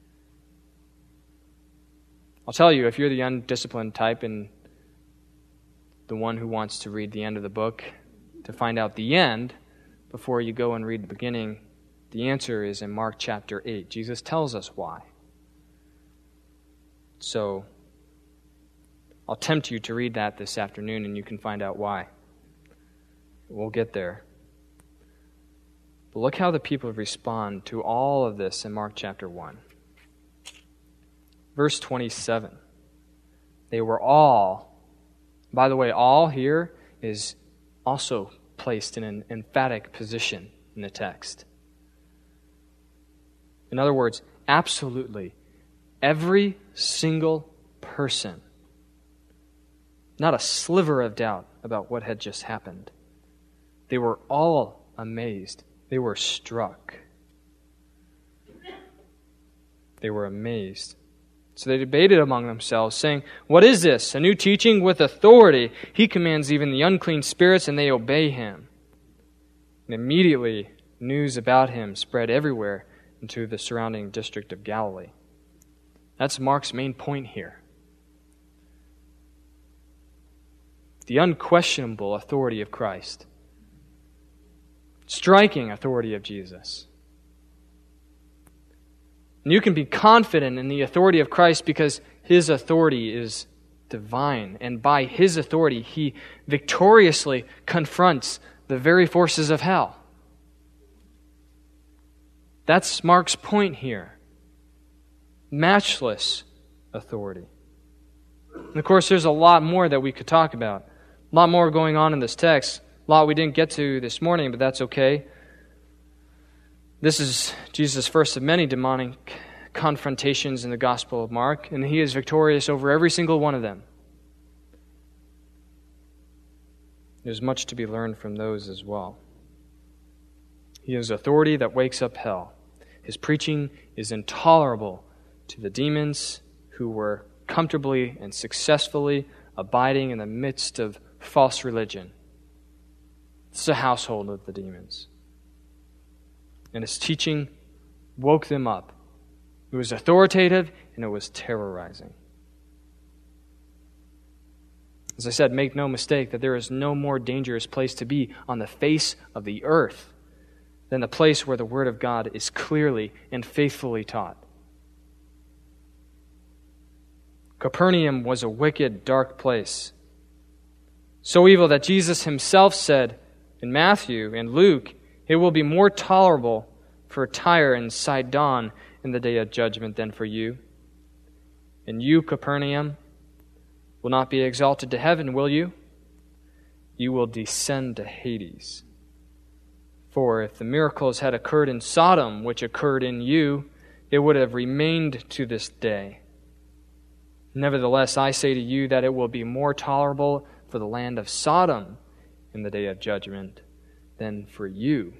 I'll tell you, if you're the undisciplined type and the one who wants to read the end of the book to find out the end before you go and read the beginning, the answer is in Mark chapter eight. Jesus tells us why. So I'll tempt you to read that this afternoon and you can find out why. We'll get there. But look how the people respond to all of this in Mark chapter one. Verse twenty-seven. They were all, by the way, all here is also placed in an emphatic position in the text. In other words, absolutely every single person, not a sliver of doubt about what had just happened. They were all amazed. They were struck. They were amazed. So they debated among themselves, saying, what is this? A new teaching with authority. He commands even the unclean spirits, and they obey him. And immediately news about him spread everywhere into the surrounding district of Galilee. That's Mark's main point here. The unquestionable authority of Christ. Striking authority of Jesus. And you can be confident in the authority of Christ because his authority is divine. And by his authority, he victoriously confronts the very forces of hell. That's Mark's point here. Matchless authority. And of course, there's a lot more that we could talk about. A lot more going on in this text. A lot we didn't get to this morning, but that's okay. This is Jesus' first of many demonic confrontations in the Gospel of Mark, and he is victorious over every single one of them. There's much to be learned from those as well. He has authority that wakes up hell. His preaching is intolerable to the demons who were comfortably and successfully abiding in the midst of false religion. It's the household of the demons. And his teaching woke them up. It was authoritative and it was terrorizing. As I said, make no mistake that there is no more dangerous place to be on the face of the earth than the place where the Word of God is clearly and faithfully taught. Capernaum was a wicked, dark place. So evil that Jesus himself said in Matthew and Luke, it will be more tolerable for Tyre and Sidon in the day of judgment than for you. And you, Capernaum, will not be exalted to heaven, will you? You will descend to Hades. For if the miracles had occurred in Sodom, which occurred in you, it would have remained to this day. Nevertheless, I say to you that it will be more tolerable for the land of Sodom in the day of judgment than for you.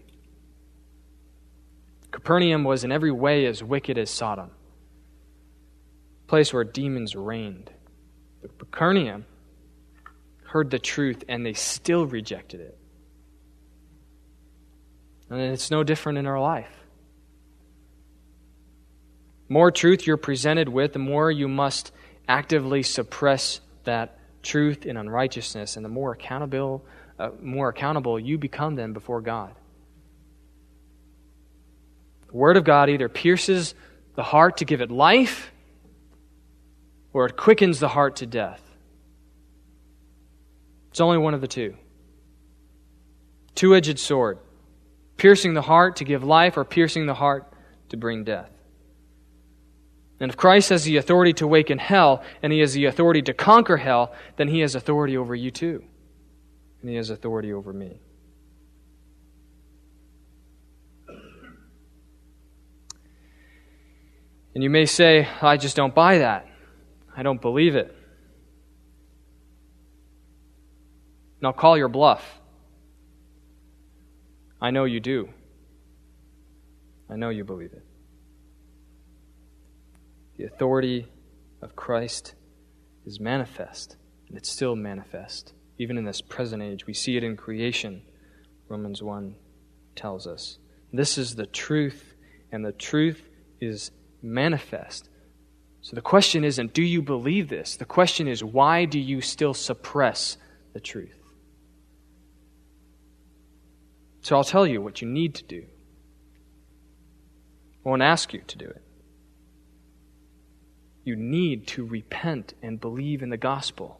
Capernaum was in every way as wicked as Sodom, a place where demons reigned. But Capernaum heard the truth and they still rejected it. And it's no different in our life. The more truth you're presented with, the more you must actively suppress that truth in unrighteousness, and the more accountable, uh, more accountable you become then before God. The Word of God either pierces the heart to give it life, or it quickens the heart to death. It's only one of the two. Two-edged sword. Piercing the heart to give life, or piercing the heart to bring death. And if Christ has the authority to awaken hell, and He has the authority to conquer hell, then He has authority over you too. And He has authority over me. And you may say, I just don't buy that. I don't believe it. And I'll call your bluff. I know you do. I know you believe it. The authority of Christ is manifest, and it's still manifest. Even in this present age, we see it in creation, Romans one tells us. This is the truth, and the truth is manifest. So the question isn't, do you believe this? The question is, why do you still suppress the truth? So I'll tell you what you need to do. I won't ask you to do it. You need to repent and believe in the gospel.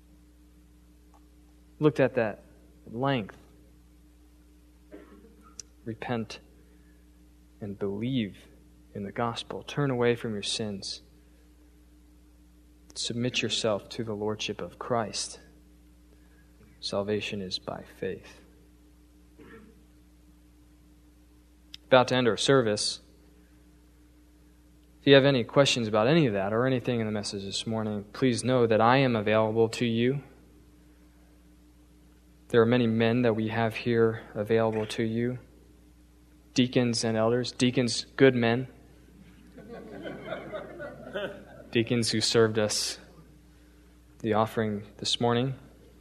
Looked at that at length. Repent and believe in the gospel. Turn away from your sins. Submit yourself to the lordship of Christ. Salvation is by faith. About to end our service. If you have any questions about any of that or anything in the message this morning, please know that I am available to you. There are many men that we have here available to you. Deacons and elders. Deacons, good men. Deacons who served us the offering this morning.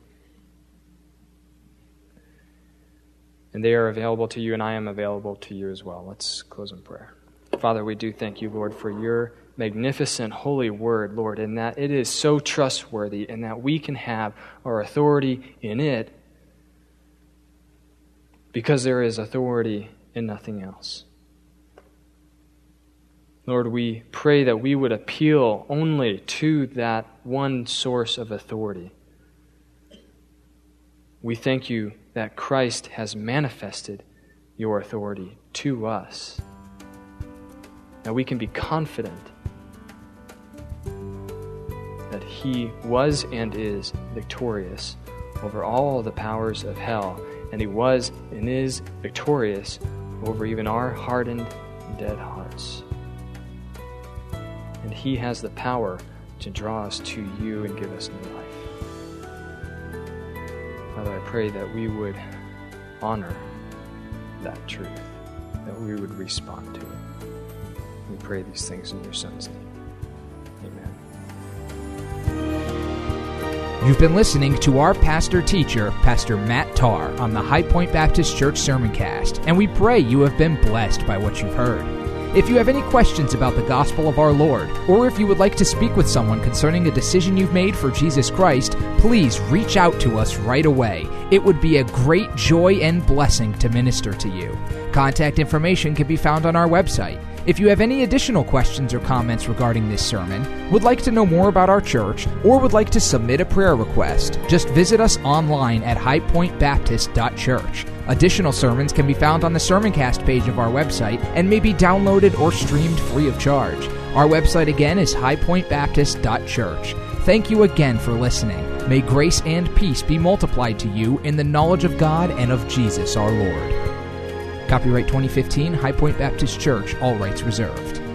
And they are available to you, and I am available to you as well. Let's close in prayer. Father, we do thank you, Lord, for your magnificent holy word, Lord, and that it is so trustworthy and that we can have our authority in it because there is authority in nothing else. Lord, we pray that we would appeal only to that one source of authority. We thank you that Christ has manifested your authority to us. Now we can be confident that He was and is victorious over all the powers of hell, and He was and is victorious over even our hardened and dead hearts. And He has the power to draw us to you and give us new life. Father, I pray that we would honor that truth, that we would respond to it. We pray these things in your Son's name. Amen. You've been listening to our pastor-teacher, Pastor Matt Tarr, on the High Point Baptist Church Sermoncast, and we pray you have been blessed by what you've heard. If you have any questions about the gospel of our Lord, or if you would like to speak with someone concerning a decision you've made for Jesus Christ, please reach out to us right away. It would be a great joy and blessing to minister to you. Contact information can be found on our website. If you have any additional questions or comments regarding this sermon, would like to know more about our church, or would like to submit a prayer request, just visit us online at high point baptist dot church. Additional sermons can be found on the Sermoncast page of our website and may be downloaded or streamed free of charge. Our website again is high point baptist dot church. Thank you again for listening. May grace and peace be multiplied to you in the knowledge of God and of Jesus our Lord. Copyright twenty fifteen, High Point Baptist Church, all rights reserved.